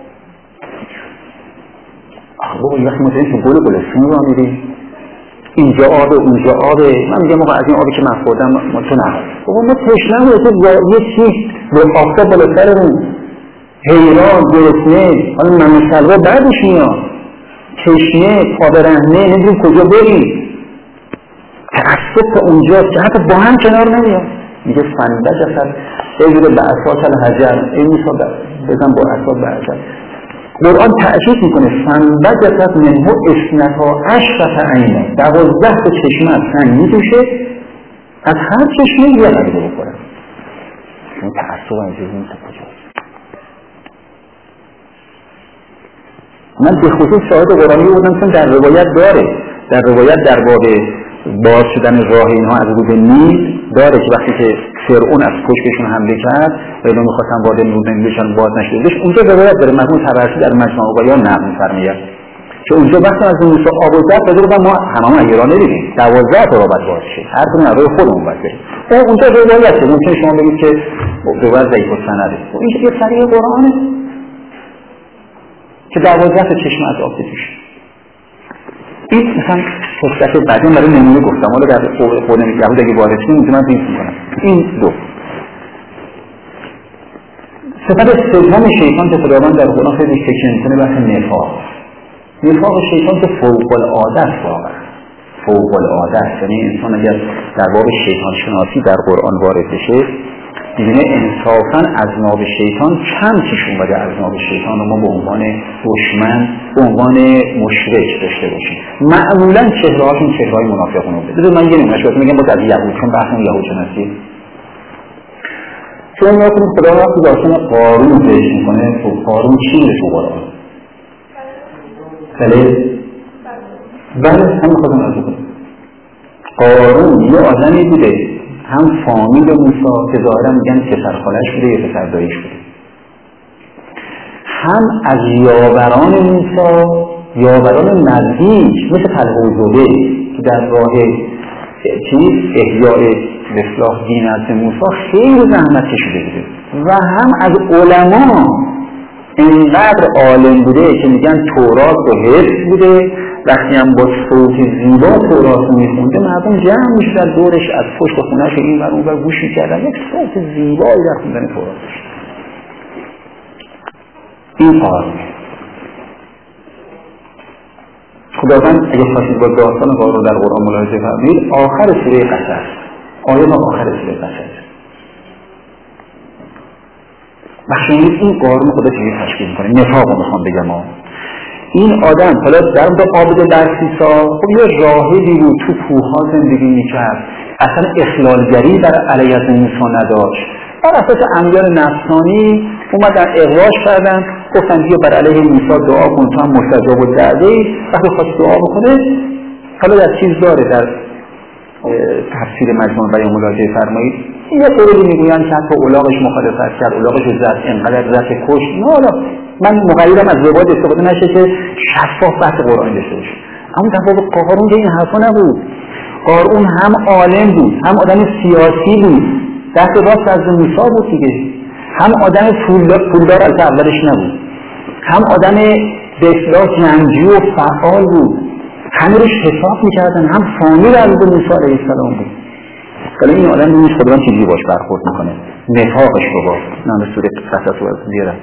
آقا یه وقتی ما داریم تو گل گلستون را میریم، اینجا آبه اونجا آبه، من میگم آقا از این آبی که من خوردم ما تو نخور. بابا ما تشنه میاد یه چیز به آفتاب بالا سرمون، حیران گرسنه، حالا من سلوا بعدش میاد، تشنه پا برهنه، نمیدونیم کجا بریم. تعصب تا اونجاست که حتی با هم کنار نمیاد. میگه فنده جسد اجره به اساس الحجر، این میسا بزن با اساس به حجر. قرآن تأکید میکنه فنده جسد منه اسنتا عشرت عینه، دوازده تا چشمه از سنگ میتوشه، از هر چشمه یه قدره بخورن. این تعصب اینجوری نیست کجاست. من به خصوص شاهد قرآنی بودم چون در روایت داره، در روایت در باب باز شدن راه اینها از رود نیل داره که وقتی که فرعون از پشتشون حمله کرد و اینا می‌خواستن وارد نور بشن باز نشد. اونجا روایت داره مرحوم طبرسی در مجمع البیان نقل می‌فرماید که اونجا وقتی از موسی آب و زد بده ما هممون ایران نمی‌بینیم دوازده تا رابط باز شد هر کدوم روای خودمون باشه. اونجا روایت شده ممکن شما بگید که روایت ضعیف السنده. این یه سریع قرآنه که دوازده تا چشم از آب توش. این مثلا فرصت بعدی برای نمونه گفتم حالا در قرآن یهود اگه وارد شدیم اونجا من ذکر می‌کنم. این دو صفت سوم شیطان که خداوند در قرآن خیلی تکیه می‌کنه بحث نفاق. نفاق شیطان که فوق العاده است واقعا فوق العاده است. یعنی انسان اگر در باب شیطان شناسی در قرآن وارد بشه دیگه انصافاً اذناب شیطان کم چیش اومده اذناب شیطان رو ما به عنوان دشمن به عنوان مشرک داشته باشیم. معمولاً چهره‌هاشون چهره‌های منافقانه بوده. بذار من یه نمونهش بهتون میگم. با از یهود چون بحث یهود شناسی چون میگم خدا وقتی داستان قارون ذکر میکنه تو قارون چی میشه تو قرآن؟ بله بله هم خودم از بکنم قارون یه آدمی بوده هم فامیل موسی که ظاهرا میگن پسر خالش بوده یا پسر داییش بوده هم از یاوران موسی یاوران نزدیک مثل طلحه و زبیر که در راه چیز احیاء اصلاح دین از موسی خیلی زحمت کشیده بوده و هم از علما اینقدر عالم بوده که میگن تورات رو حفظ بوده وقتی هم با صوت زیبا تورات رو میخونده مردم جمع میشه در دورش از پشت خونهش این ور اون ور گوش میکردن یک صوت زیبایی در خوندن تورات داشت. این قارون خداوند اگه خواستید با داستان قارون در قرآن ملاحظه فرمایید آخر سوره قصص آیه آخر سوره قصص بخشید این قارون خدا چیزی تشکیل میکنه نفاق رو میخوام بگم ها. این آدم حالا در اونجا عابد برسیسا خب یه راهبی رو تو کوه‌ها زندگی میکرد اصلا اخلالگری بر علیه موسی نداشت بر اساس امیال نفسانی اومدن اغواش کردن گفتن بیا بر علیه موسی دعا کن تو هم مستجاب الدعوه وقتی خواست دعا بکنه حالا در چیز داره در تفسیر مجموع بیان ملاحظه فرمایید یه قولی میگویند که حتی اولاغش مخالفت کرد اولاغش زد انقدر زد کش نه حالا من مقیدم از روایت استفاده نشه که شفاف بحث قرآن داشته باشه اما در باب قارون که این حرفا نبود. قارون هم عالم بود هم آدم سیاسی بود دست راست از موسی بود دیگه هم آدم پولدار از اولش نبود هم آدم به اصطلاح جنگجو و فعال بود همه روش حساب میکردن هم فامیل از موسی علیه السلام بود. ولی این آدم نیست خداوند چیزی باش برخورد میکنه نفاقش رو با نام سوره قصص رو بیارم.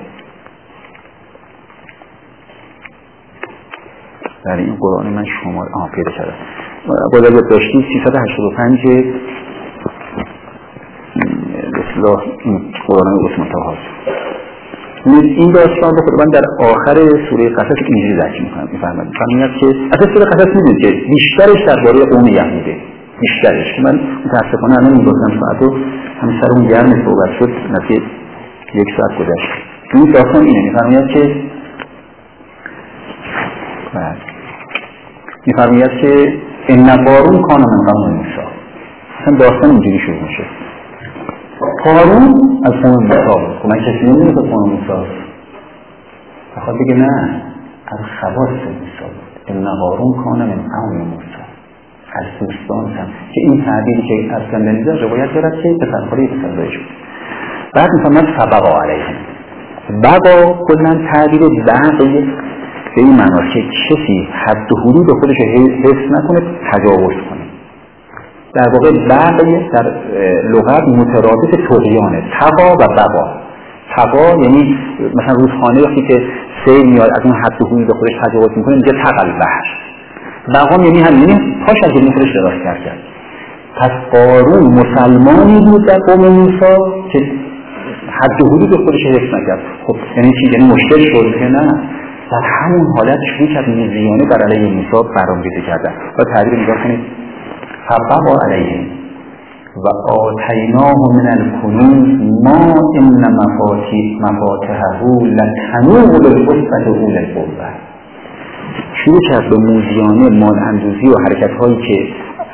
برای این قرآن من شمار آه پیدا کردم قدرت داشتیم سیصد و هشتاد و پنج اصلاح قرآن عثمان طهاست. این داستان رو خداوند در آخر سوره قصص اینجوری ذکر میکنه میفرماید میفرماید که اصلا سوره قصص میدونید که بیشترش درباره قوم یهوده بیشترش که من متاسفانه الان میگفتم ساعت رو همین سر اون گرم صحبت شد نزدیک یک ساعت گذشت. این داستان اینه میفرماید که میفرماید که ان قارون کان من قوم موسی اصلا داستان اینجوری شروع میشه قارون از قوم موسی بود. من کسی نمیدونه که قوم موسی است بخواد بگه نه از خواص موسی بود ان قارون کان من قوم موسی از دوستان هم که این تعبیری که از کندنیزا روایت دارد که پسرخالی پسردایش بود. بعد میفرماید فبقا علیهم بقا کلن تعبیر بقیه به این معناست که کسی حد و حدود خودش حفظ نکنه تجاوز کنه. در واقع بقیه در لغت مترادف طغیانه تقا و بقا. تقا یعنی مثلا رودخانه وقتی که سیل میاد از اون حد و حدود خودش تجاوز میکنه میگه تقل بحر. بقا یعنی همین یعنی پاش از این خودش دراز کرد. پس قارون مسلمانی بود در قوم موسی که حد و حدود خودش حفظ نکرد. خب یعنی چی؟ یعنی مشکل شد که نه در همون حالت شروع کرد میزیانه بر علیه موسی برانگیزی کردن و تعبیر نگاه کنید فبقا علیه و آتیناه من الکنوز ما ان مفاتیح مفاتحه لتنوء بالعصبة اولی القوة. شروع کرد به موزیانه مال اندوزی و حرکت هایی که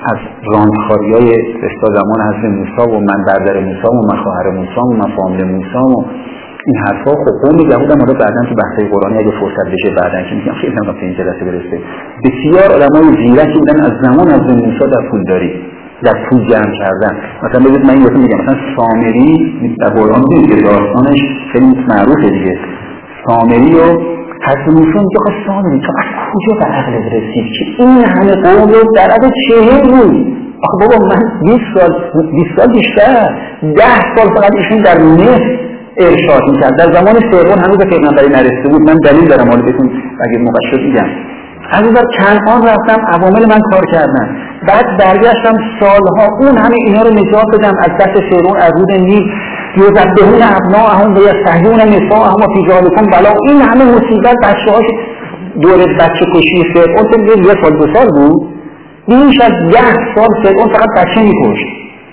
از راندخاریای رستا زمان حضرت موسی و من برادر موسی و من خواهر موسی و من فامیل موسی و این حرفا. خب قوم یهود هم حالا بعداً تو بحث‌های قرآنی اگه فرصت بشه بعداً که میگم خیلی هم به این جلسه برسه، بسیار آدمای زیرکی بودن از زمان حضرت موسی در پولداری، در پول جمع کردن. مثلا ببینید من اینو میگم، مثلا سامری در قرآن میگه داستانش خیلی معروفه دیگه. سامری و حضرت موسی میگه خب سامری تو از کجا به عقلت رسید که این همه قوم رو در عدد چهل بود؟ آخه بابا من بیست سال بیست سال بیشتر ده سال فقط ایشون در مصر ارشاد میکرد. در زمان فرعون هنوز به پیغمبری نرسیده بود. من دلیل دارم حالا بهتون اگه موقع شد میگم. از اون وقت کنعان رفتم، عوامل من کار کردن، بعد برگشتم سالها اون همه اینا رو نجات دادم از دست فرعون، از رود نیل یذبحون ابناءهم و یستحیون نساءهم و فی ذلکم بلا. این همه مصیبت بچه‌هاش دوره بچه کشی فرعون تو یه سال دو سال بود، بیش از ده سال فرعون فقط بچه میکشت.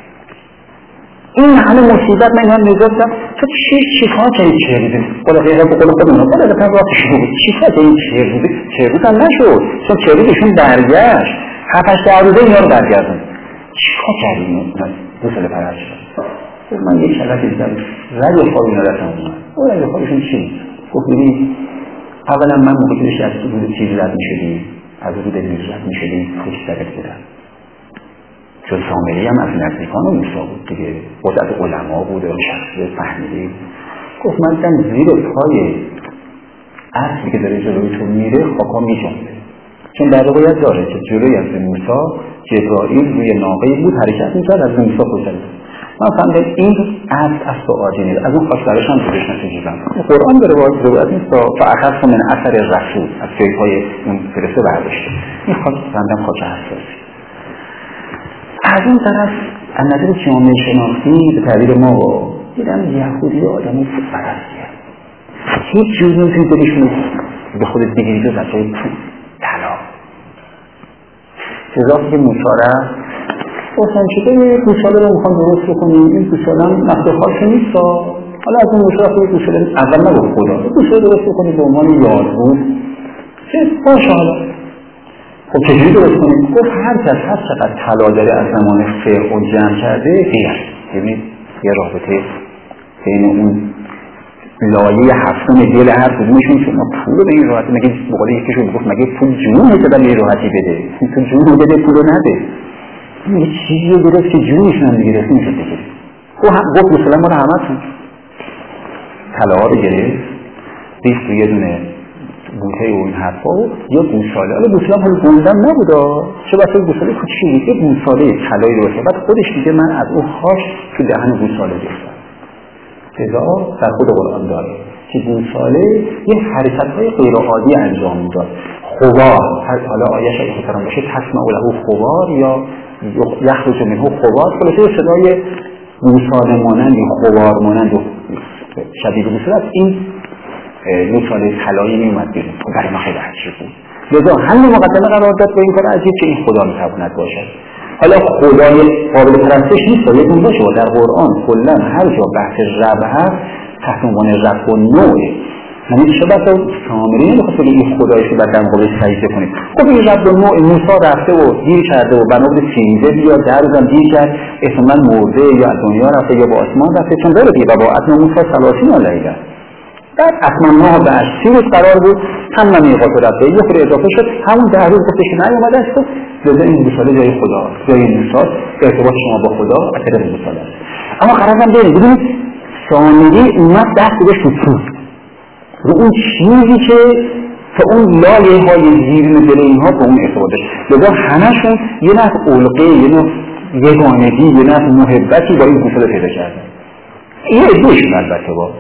این همه مصیبت من اینا نجات دادم. تو چی چیکار کردی؟ چه بودی؟ خدا غیره به قول خودمون خدا دفعه راستش بود. چیکار کردی؟ چه بودی؟ چه بود هم نشد. چون چه بودشون برگشت. هفتش ده روزه اینا رو برگردن. چیکار کردی؟ دوسل پرش شد. من یک شلقی دیدم. رگ خواب اینا دستم اومد. اون رگ خوابشون چی؟ گفت ببین اولا من موقعی که از رود چیز رد می‌شدی، از رود نیل رد می‌شدی، خوش درت بودم. چون سامری هم از نزدیکان موسی بود دیگه، قدرت علما بود و شخصیت فهمیده. گفت من دیدم زیر پای اسبی که داره جلوی تو میره خاکا میجنبه، چون در روایت داره که جلوی از موسی جبرائیل روی ناقه‌ای بود حرکت میکرد، از موسی خوشحال بود. من فهمیدم این اسب اسب عادی نیست، از اون خواسترش هم بودش نتیجیدم. قرآن داره روایت نیست فاخذت من اثر الرسول، از جای پای اون فرسته برداشته. این خواست فهمیدم خاک حساسی. از اون طرف از نظر جامعه شناختی به تعبیر ما دیدم یهودی آدمی پول پرستی هست، هیچ جور نمیتونی دلشون به خودت بگیرید و زدهای پول طلا جزاست که موساره گفتن چه که گوساله رو میخوان درست بکنیم، این گوساله هم نقد خاص نیست. حالا از اون موساره خود گوساله اول نگو خدا گوساله درست بکنیم به عنوان یاد بود چه باشه. حالا خب چجوری درست کنیم؟ گفت هر کس هر چقدر طلا داره از زمان فرعون جمع کرده بیاد. ببینید یه رابطه بین اون لایه هفتم دل هر کدومشون که ما پول رو به این راحتی، مگه بقول یکیشون گفت مگه پول جونه که برای راحتی بده، تو جون بده پول رو نده. یه چیزی رو درست که جونشون هم دیگه رسمی شد دیگه. گفت مثلا ما رو همتون طلا رو گرفت ریخت رو یه دونه بوته و این حرفا و یا گوساله. حالا گوساله هم گوندن نبودا، چه بسا گوساله کوچیکی یه گوساله طلایی رو باشه. بعد خودش میگه من از اون خاش تو دهن گوساله گرفتم. جزا در خود قرآن داره که گوساله یه حرکت‌های غیر عادی انجام میداد. خوار، حالا آیه‌اش اگه خاطرم باشه تسمع له خوار یا یخرج منه خوار، خلاصه صدای گوساله مانند یا خوار مانند شبیه گوساله این گوساله طلایی میومد بیرون. برای ما خیلی عجیب بود. لذا همین مقدمه قرار داد به این کار عجیب که این خدا میتواند باشد. حالا خدای قابل پرستش نیست، باید اون باشه. در قرآن کلا هر جا بحث رب هست تحت عنوان رب و نوعه، یعنی چه بسا سامری نمیخواد که این خدایش رو بعد در مقابل سجده کنید. خب این رب و نوع موسی رفته و گیر کرده و بنا به سینزه بیا در روزم گیر کرد، احتمالاً مرده یا از دنیا رفته یا با آسمان رفته، چون داره دیگه با اسم موسی ثلاثین لیله. بعد اتممناها به سی روز قرار بود، هم نمیقات رفته یه خود اضافه شد، همون ده روز گفتش که نیومده است. لذا این گوساله جای خدا، جای موسی، ارتباط شما با خدا اثر گوساله است. اما قرارم بریم ببینید سامری اومد دست بهش تو پول رو اون چیزی که تا اون لایه های زیرین دل اینها به اون ارتباط داشت. لذا همشون یه نوع علقه، یه نوع یگانگی، یه نوع محبتی با این گوساله پیدا کردن. یه ادوشون البته با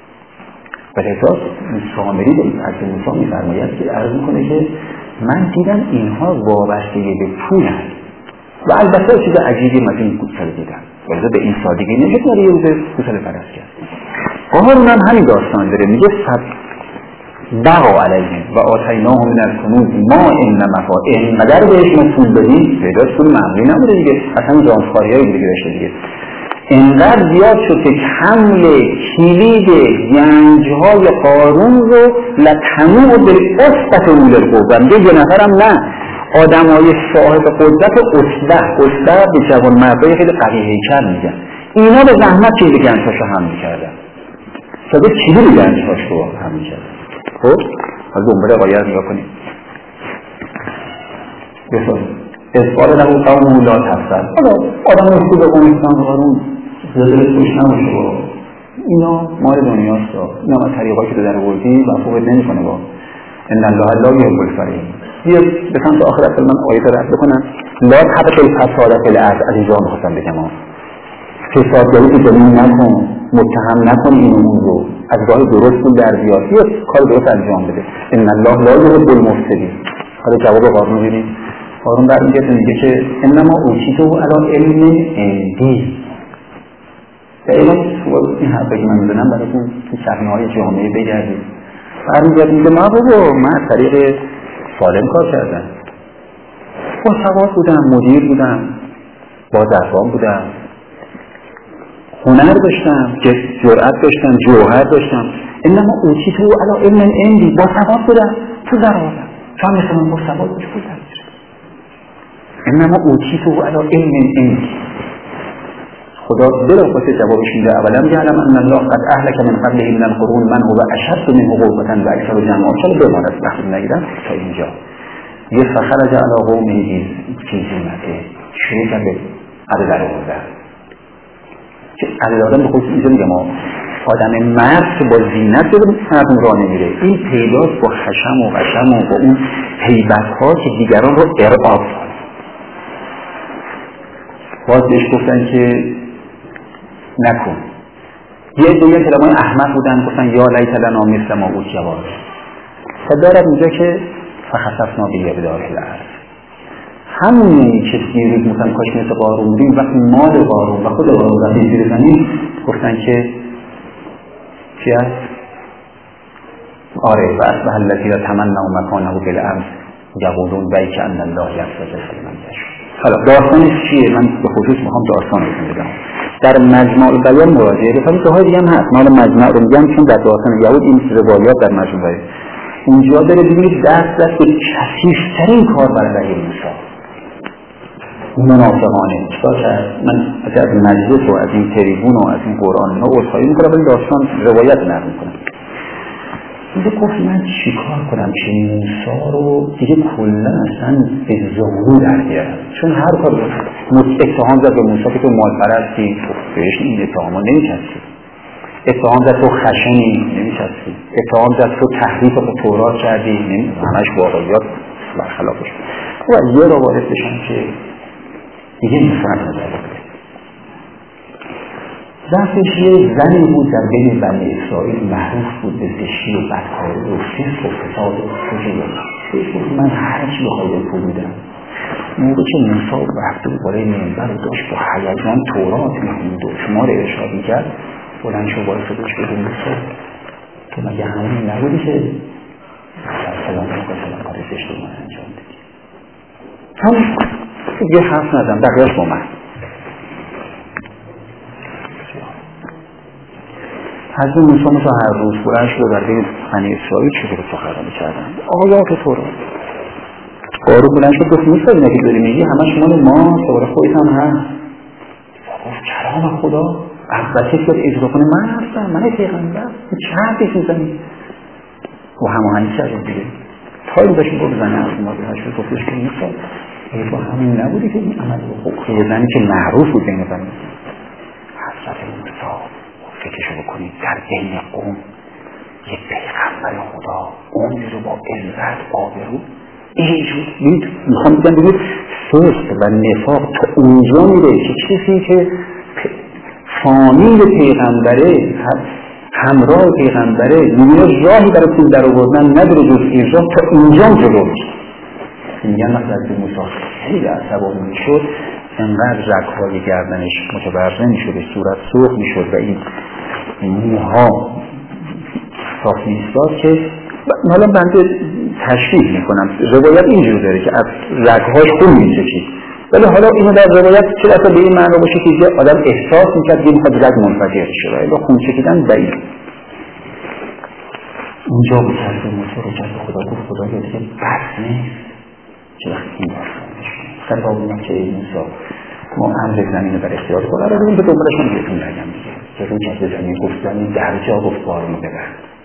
به حساب سامری به حضرت موسی می‌فرماید که عرض می‌کنه که من دیدم اینها وابستگی به پول هست و البته چیز عجیبی از این گوساله دیدم، ولی به این سادگی نمیشه که یه روز گوساله پرست کرد. قارون هم همین داستان داره، میگه صد بقا علیهم و آتیناهم من الکنوز ما ان مفاتح، اینقدر بهش ما پول دادیم، تعداد پول معمولی نبوده دیگه، اصلا جانفکاری‌های دیگه داشته دیگه. اینقدر زیاد شد که حمل کلید گنج‌های قارون رو لتنوع بالعصبة اولي القوة، میگه یه نفرم نه، آدمای صاحب قدرت و اصلح اصلح به جوان مردای خیلی قوی هیکل میگن، اینا به زحمت چیلی گنجهاشو هم میکردن، شده چیلی گنجهاشو هم میکردن. خب از دنبال قایت نگاه کنیم. بسید اصفار نبود قوم لا تفسد. حالا آدم هستی به قومستان قارون زدر توش نموشه، اینا مال دنیاست، اینا ما طریقا که در وردی و خوبت نمی کنه با ان الله لا یحب الفریب. یه بسن تا آخر اصل من آیت رد بکنم. لا تحبط الفساد فی الارض. از اینجا میخواستم بگم ها فسادگری که زمین نکن، متهم نکن این اون رو، از راه درست بود در بیاد، یه کار درست انجام بده. ان الله لا یحب المفسدین. حالا جواب قارون ببینید. قارون برمیگرده میگه که انما اوتیته علی علم عندی. دقیقا این حرفی که من میزنم براتون تو صحنه‌های جامعه بگردید. برمیگرده میگه ما بابا من طریق سالم کار کردم، با سواد بودم، مدیر بودم، با درفان بودم، هنر داشتم، جرأت داشتم، جوهر داشتم. انما اوتیته علی علم عندی. با سواد بودم تو در آوردم، تو هم مثل من با سواد باش بودم. انما اوتیته علی علم عندی. خدا بلا واسه جوابش میده اولا یعلم ان الله قد اهلك من قبله من القرون من هو اشد منه قوة و اکثر جمعا. چرا بماند وقتی نگیرم تا اینجا یه فخرج علی قومه فی زینته، شروع کرد به عدد در آوردن. که عدد آدم به خودش اینجا میگم آدم مرد که با زینت به مردم راه نمیره، این پیداست با خشم و غشم و با اون هیبت ها که دیگران رو ارعاب کنه. باز بهش گفتن که نکن. یه دویه کلمای احمد بودن گفتن یا لیت لنا مثل ما اوتی قارون. خدارت میگه که فخسفنا به بداره الارض. همونی که دیروز مثلا کاش مثل قارون بودیم، وقتی مال قارون و خود قارون وقتی زیر زمین گفتن که چی هست؟ آره و اصبح الذی تمنوا مکانه بالامس یقولون بیک ان الله یفرج من یشاء. حالا داستانش چیه؟ من به خصوص میخوام داستان رو بگم. در مجموع بیان مراجعه بکنید. جاهای دیگه هم هست. مال مجموع رو میگم چون در داستان یهود این روایات در مجموع بیان. اونجا داره ببینید دست دست به کثیف‌ترین کار برای موسی. منافقانه چیکار کرد؟ من از مجلس و از این تریبون و از این قرآن اینا عذرخواهی میکنم ولی داستان روایت نقل میکنم. میگه گفت من چیکار کنم که موسی رو دیگه کلا اصلا به ظهور در بیارم، چون هر کار اتهام زد به موسی که تو مالپرستی، بهش این اتهام ها نمیچستی، اتهام زد تو خشنی، نمیچستی، اتهام زد تو تحریف و تورات کردی، همش واقعیات برخلافش. و یه را وارد بشن که دیگه نفرت نظر بکنه. زنش یه زنی بود در بین بنی اسرائیل معروف بود به زشتی و بدکاری و فسق و فساد و فجور. بهش گفت من هر چی بخوای پول میدم. موقع که موسی رفته بود بالای منبر و داشت با هیجان تورات میخوند و شما رو ارشاد میکرد، بلند شد بالا شدش بگو موسی تو مگه همین نبودی که سلام علیکم سلام کار زشت رو من انجام دیدی؟ هم یه حرف ندم بقیه‌اش با من. حضرت موسی مثل هر روز بلند شد در بین بنی اسرائیل چیزی رو سخنرانی می‌کردن. آیات تورات. قارون بلند شد گفت موسی اینا که داری میگی همش مال ما، سوار خودت هم هست. گفت کلام خدا البته که اجرا کنه من هستم، من پیغمبر. چه حرفی میزنی؟ و هماهنگی کردیم دیگه. تا این داشت بود زنه از ما بهش گفتش که موسی ای با همین نبودی که این عمل رو خوب یه زنی که معروف بود بین زنی. حضرت موسی فکرشو بکنید در بین قوم یک پیغمبر خدا قومی رو با عزت آبرو اینجور بید میخوام بگم بگید فسق و نفاق تا اونجا میره که کسی که فامیل پیغمبره همراه پیغمبره نیاز راهی برای پول در آوردن نداره جز این راه تا اینجا جلو میشه. میگن وقتی از موسی خیلی عصبانی میشد انقدر رگ‌های گردنش متورم میشد، صورت سرخ میشد و این موها صاف می‌افتاد که حالا بنده تشریح میکنم. روایت اینجور داره که از رگ‌هاش خون میچکید، ولی حالا اینو در روایت چه اصلا به این معنی باشه که یه آدم احساس میکرد که میخواد رگ منفجر شه، ولی خون چکیدن بعید. اونجا بود که موسی رو جلب خدا گفت خدا دیگه بس نیست، که وقتی این داستان میشه خیلی با اون که این موسی ما امر زمین رو بر اختیار کنه رو ببین به دنبالشون بهتون بگم دیگه که روی کسی زمین گفت زمین در جا گفت بارون ببر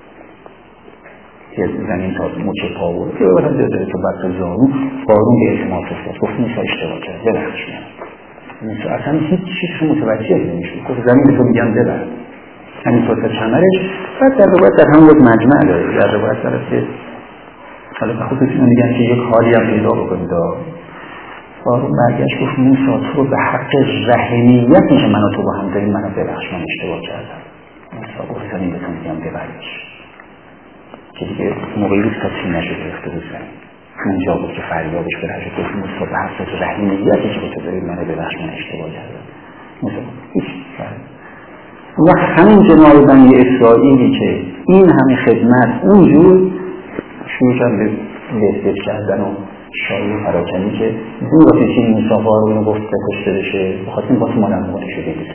که زمین تا مچه پا بود که ببرم داره تو بطر زارو بارون به اعتماد رسید گفت موسی اشتباه کرد ببخش موسی اصلا هیچ چیزی متوجه نمیشه گفت زمین تو میگم ببر همین فرصت چمرش بعد در روایت در همون یک مجمع داره در روایت داره که حالا به خودتون میگن که یک حالی هم پیدا بکنید بارون برگشت گفت موسی تو به حق رحمیتی که من و تو با هم داریم منو ببخش من اشتباه کردم موسی گفت زمین بهتون میگم ببرش که دیگه موقعی روز کسی نشد ریخته بود زمین اونجا بود که فریادش برشه گفت موسی به حق رحمیتی که تو داریم منو ببخش من اشتباه کردم موسی هیچ و همین جناب بنی اسرائیلی که این همه خدمت اونجور شروع کرد به لذت کردن و شایی و پراکنی که دور وقتی که این مصافه رو اینو گفت کشته بشه بخاطر این باید مادم موالی شده دید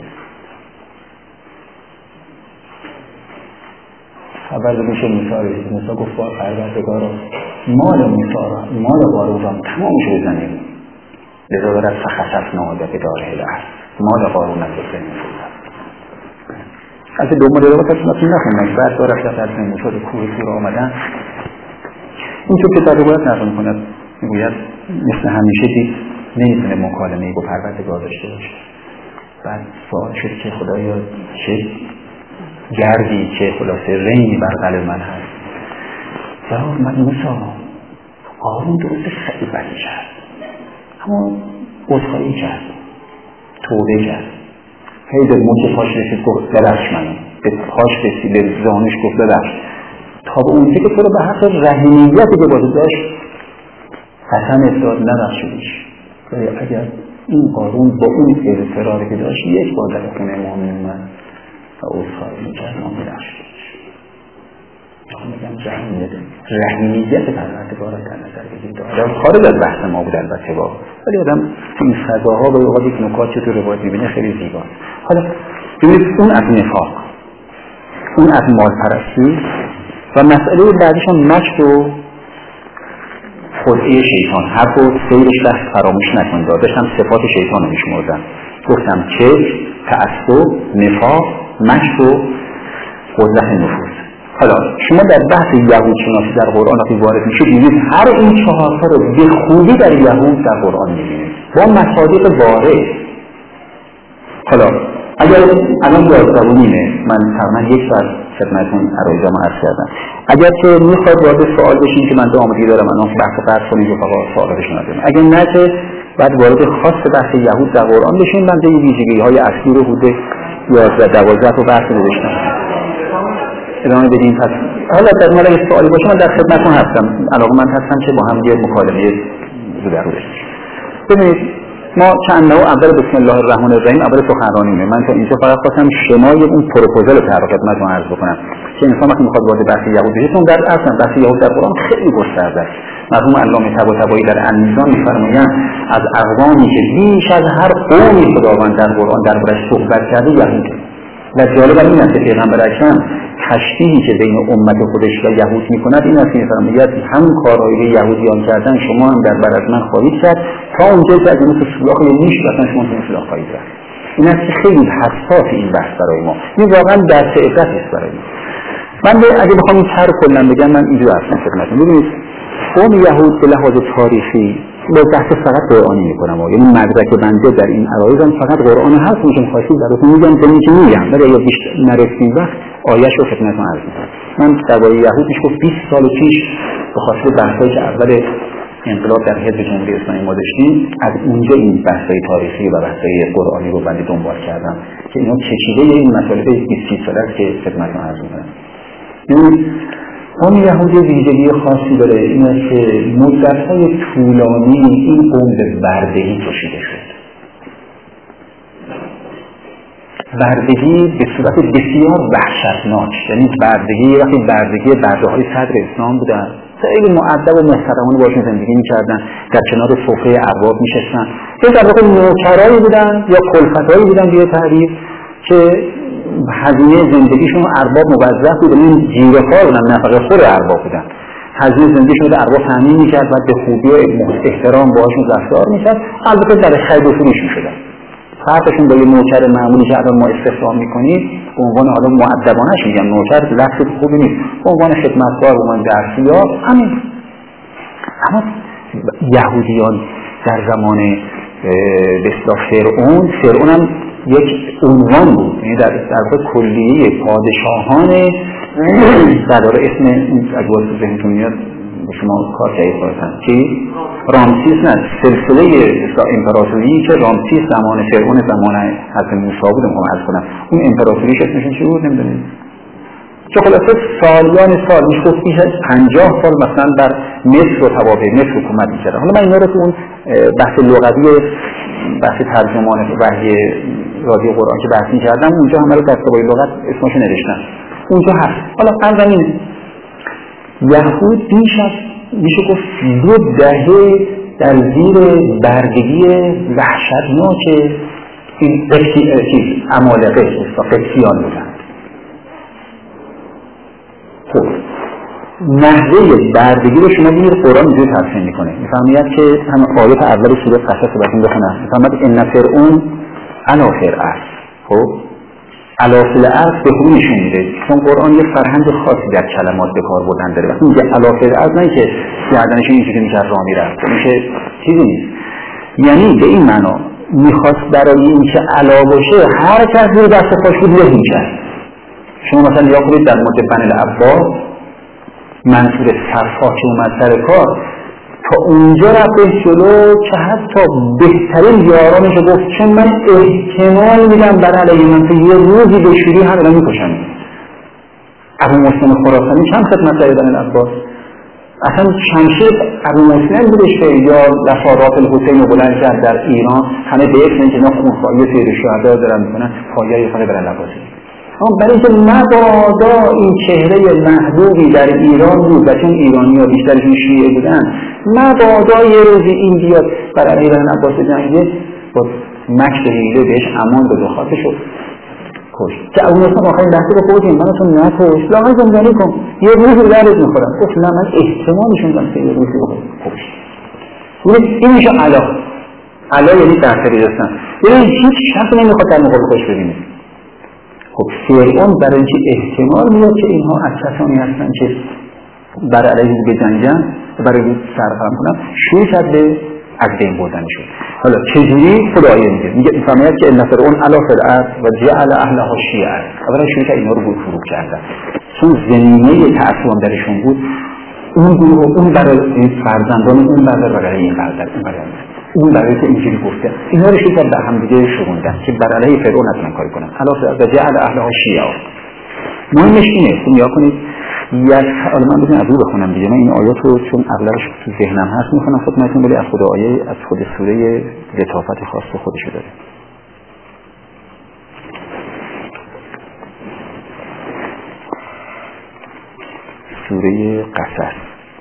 خبر رو میشه موسی رسید موسی گفت بار پروردگارا مال موسی را مال قارون را تمام شده زمین لذا دارد فخسفنا به داره الارض مال قارون از بسه میفوزد از دو مورد رو تصمیمتون نخوندم بعد دار رفت از موسی رو کوه تور آمدن این تو که در روایت نقل میکند میگوید مثل همیشه دید نمیتونه مکالمه‌ای با پروردگار داشته باشه بعد سوال شد که خدایا چه گردی که خلاصه رنگی بر قلب من هست جواب من موسی قارون درست خیلی بدی کرد اما عذرخواهی کرد توبه کرد هی به موچه پاش رسید گفت ببخش منو به پاش رسید به زانوش گفت ببخش تا به اونجا که تو رو به حق رحمیتی که باید داشت قسم افتاد نبخشیدش ولی اگر این قارون با اون اضطراری که داشت یک بار در خونه ما میومد و عذرخواهی میکرد ما میبخشیدش میگم رحمیت پروردگار را در نظر بگیرید آدم خارج از بحث ما بود البته با ولی آدم تو این فضاها به اوقات یک نکات که تو روایت میبینه خیلی زیباست حالا ببینید اون از نفاق اون از مال پرستی و مسئله بعدش هم مکر و خدعه شیطان حق و سیرش دست فراموش نکن داشتم صفات شیطان رو میشمردم گفتم کبر تعصب نفاق مکر و قدرت نفوذ حالا شما در بحث یهود شناسی در قرآن وقتی وارد میشید میبینید هر این چهار تا رو به خوبی در یهود در قرآن میبینید با مصادیق وارد حالا اگر الان یازدهمینه من تقریبا یک ساعت خدمتتون عرایضم عرض کردم اگر که میخواد وارد سوال بشین که من دو آمادگی دارم الان بحث قطع کنید و فقط سوالاتشون ندارم اگر نه که بعد وارد خاص بحث یهود در قرآن بشین من دیگه ویژگی‌های اصلی رو حدود یازده دوازده رو بحث نوشتم ادامه بدیم. پس حالا در مورد سوالی باشه من در خدمتتون هستم علاقه‌مند هستم که با هم یه مکالمه رو در رو بشیم. ببینید ما چند نوع اول بسم الله الرحمن الرحیم اول سخنرانیه من تا اینجا فقط خواستم شمای اون پروپوزال رو در خدمتتون عرض بکنم که انسان وقتی میخواد وارد بحث یهود بشه چون در اصل بحث یهود در قرآن خیلی گسترده است. مرحوم علامه طباطبایی در المیزان می‌فرمایند از اقوامی که بیش از هر قومی خداوند در قرآن دربارش صحبت کرده یهود و جالب این است که پیغمبر اکرم تشبیهی که بین امت خودش و یهود میکند این است که می‌فرماید همون کارهایی که یهودیان کردن شما هم در بر از من خواهید کرد تا اونجایی که از این سولاخ نیش مثلا شما تو سولاخ خواهید رفت. این است که خیلی حساس این بحث برای ما این واقعا درس عبرت است برای ما. من اگه بخوام این طرح کلا بگم من اینجوری اصلا خدمتتون ببینید قوم یهود به لحاظ تاریخی با بحث فقط قرآنی میکنم یعنی مدرک بنده در این عرایضم فقط قرآن هست میگم خواستید براتون میگم به اینکه میگم ولی اگه بیشتر نرسید وقت آیه‌اش رو خدمتتون عرض می‌کنم. من درباره یهود میشه گفت بیست سال پیش به خاطر بحثایی که اول انقلاب در حزب جمهوری اسلامی ما داشتیم از اونجا این بحث‌های تاریخی و بحث‌های قرآنی رو بنده دنبال کردم که اینا چشیده این مسائل بیست سال است که خدمتتون عرض می‌کنم. این اون یهودی ویژگی خاصی داره این است که مدت‌های طولانی این قوم به بردگی کشیده شد. بردگی به صورت بسیار وحشتناک یعنی بردگی وقتی بردگی برده‌های صدر اسلام بودن خیلی مؤدب و محترمانه باشون زندگی می‌کردن در کنار سفره ارباب می‌شستن این در واقع نوکرایی بودن یا کلفتایی بودن به تعریف که هزینه زندگیشون ارباب موظف بودن این جیره‌خوار بودن نفقه خور ارباب بودن هزینه زندگیشون رو ارواح تامین میکرد و به خوبی و احترام باهاشون رفتار میکرد، البته در خرید و فروش میشدن. فرقشون با یه نوکر معمولی که الان ما استخدام میکنیم به عنوان حالا مؤدبانه‌اش میگم، نوکر لفظ خوبی نیست، به عنوان خدمتکار، به عنوان درسیار، همین. اما یهودیان در زمان به اصطلاح فرعون، فرعون هم یک عنوان بود، یعنی در در کلیه پادشاهان در اسم اگه واسه ذهنتون میاد شما کار کردید خواستن چی؟ رامسیس نه، سلسله امپراتوری که رامسیس زمان فرعون زمان حضرت موسی بود میخوام عرض کنم، اون امپراتوریش اسمشون چی بود نمیدونید؟ چه خلاصه سالیان سال میشه گفت بیش از پنجاه سال مثلا در مصر و توابع مصر حکومت میکردن. حالا من اینا رو تو اون بحث لغوی بحث ترجمان وحی رادی قرآن که بحث میکردم اونجا همه رو در کتابای لغت اسمشو نوشتن، اونجا هست. حالا فرض اینه یهود بیش از میشه گفت دو دهه در زیر بردگی وحشتناک این عمالقه قبطیان بودن. خب نحوه بردگی رو شما ببینید قرآن اینجوری تفسیر میکنه، میفهمید که هم آیات اول سوره قصص رو براتون بخونم، میفهمید ان فرعون علی فی الارض. خب علی فی الارض به خوبی نشون میده چون قرآن یه فرهنگ خاصی در کلمات به کار بردن داره. وقتی میگه علی فی الارض نه که گردنش اینجوری میکرد راه میرفت، میشه چیزی نیست، یعنی به این معنا میخواست برای اینکه علا باشه هر کس رو دست پاش بود له میکرد. شما مثلا یا کنید در مورد بن العباس منصور صرفا که اومد سر کار تا اونجا رفته جلو که حتی بهترین یارانش رو گفت چون من احتمال میدم بر علیه من که یه روزی به شوری هر رو میکشم. ابو مسلم خراسانی چند خدمت داره بن العباس، اصلا شمشیر ابو مسلم بودش که یا لفارات الحسین رو بلند کرد در ایران، همه به اسم اینکه اینا خونخواهی سید شهدا دارن میکنن پایه خانه بن العباسی. اما برای اینکه مبادا این چهره محبوبی در ایران بود و چون ایرانی ها بیشترشون شیعه بودن، مبادا یه روزی این بیاد بر علیه بن العباس جنگه با مکر حیله بهش امان به دخواته شد کش که ابو مسلم آخرین لحظه رو خودیم من اصلا نکش لاغر زندانی کن یه روزی درد میخورم گفت نه من احتمالشون دارم که یه روزی رو کش. این میشه علا علا یعنی برتری دستن، یعنی هیچ شخص نمیخواد در مقابل خوش ببینید. خب فرعون برای اینکه احتمال میاد که اینها از کسانی هستن که برای علیه او بجنگن برای او سرقلم کنن شروع کرد به از بین بردنشون. حالا چجوری خدایی میگه میگه میفهمید که ان فرعون علی فی الارض و جعل اهلها شیعا، اولا شروع کرد اینا رو بود فروغ کردن چون زمینه تعصب درشون بود. اون گروه اون برای فرزندان اون برای برای این برادر اون برای اون برای که اینجوری گفته اینا رو شروع کرد به هم دیگه شوندن که بر علیه فرعون نتونن کاری کنن. علی فی جعل اهلها شیعا. مهمش اینه که نیا کنید یک حالا من بگم از رو بخونم دیگه، من این آیات رو چون اغلبش تو ذهنم هست میخونم خدمتتون، ولی از خود آیه از خود سوره لطافت خاص خودش داره. سوره قصص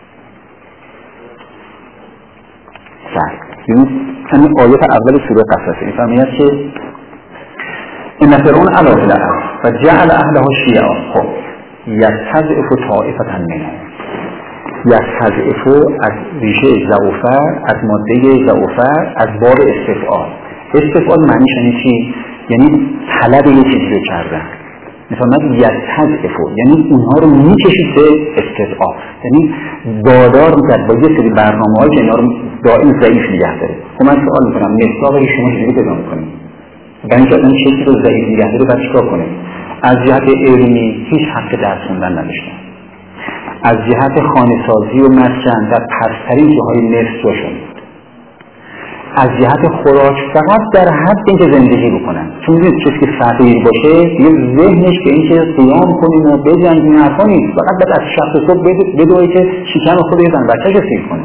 بله این آیات اول سوره قصص این فهمیدید که ان فرعون علی فی الارض و جعل اهلها شیعا. خب یستضعف طائفة منهم، یستضعف از ریشه ضعفر از ماده ضعفر از باب استفعال. استفعال معنیش یعنی چی؟ یعنی طلب یه چیزی رو کردن. مثلا یستضعف یعنی اونها رو میکشید به استضعاف، یعنی وادار میکرد با یه سری برنامه‌هایی که اینا رو دائم ضعیف نگه داره. خب من سوال میکنم مصداقی شما چجوری پیدا میکنید؟ برای اینکه آدم چیزی رو ضعیف نگه داره باید چیکار کنه؟ از جهت علمی هیچ حق درس خوندن نداشتن، از جهت خانه‌سازی و مسکن در پست‌ترین جاهای مصر جاشون، از جهت خوراک فقط در حد اینکه زندگی بکنن. چون می‌دونید کسی که فقیر باشه یه ذهنش به اینکه قیام کنیم و بجنگیم حرفا نیست، فقط باید از شخص صبح بدوی که شکم خود یه زن بچه‌ش سیر کنه.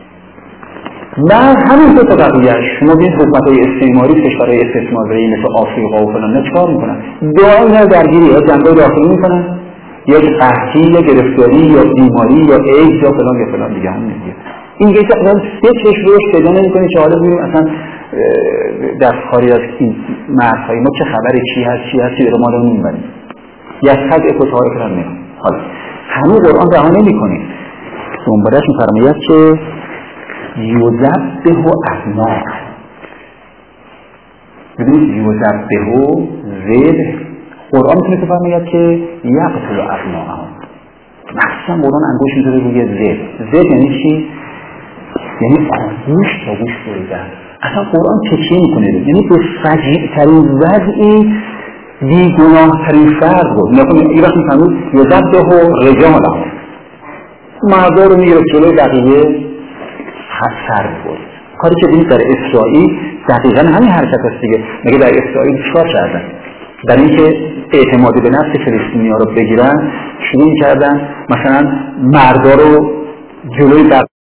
نه همین دو تا قضیه‌اش شما ببینید حکومت‌های استعماری کشورهای استثماری مثل آفریقا و فلان چیکار میکنن؟ دائما درگیری یا جنگ‌های داخلی میکنن یا قحطی یا گرفتاری یا بیماری یا ایدز یا فلان یا فلان دیگه هم میگه. این که اصلا فکرش روش پیدا نمی‌کنه که حالا ببینیم اصلا در خارج از این مرزهای ما چه خبره، چی هست چی هست چی ما رو می‌بریم. یک حد اکوتای کنن. حالا همون قرآن رها نمی‌کنه. دنبالش می‌فرماید که یذبح ابناء. ببینید یذبح ذبح قرآن میتونه فرماید که یقتل ابناءهم. مخصوصا قرآن انگوش میذاره روی ذبح. ذبح یعنی چی؟ یعنی گوش تا گوش بریدن. اصلا قرآن تکیه میکنه، یعنی به فجیع ترین وضعی بیگناه ترین فرد رو نکنه. این وقت میفهمید یذبح رجالهم، مردا رو میگیره جلوی بقیه سر بود. کاری که دید در اسرائیل دقیقا همین حرکت هست دیگه. مگه در اسرائیل چیکار کردن؟ برای اینکه اعتماد به نفس فلسطینی‌ها رو بگیرن شروع کردن مثلا مردا رو جلوی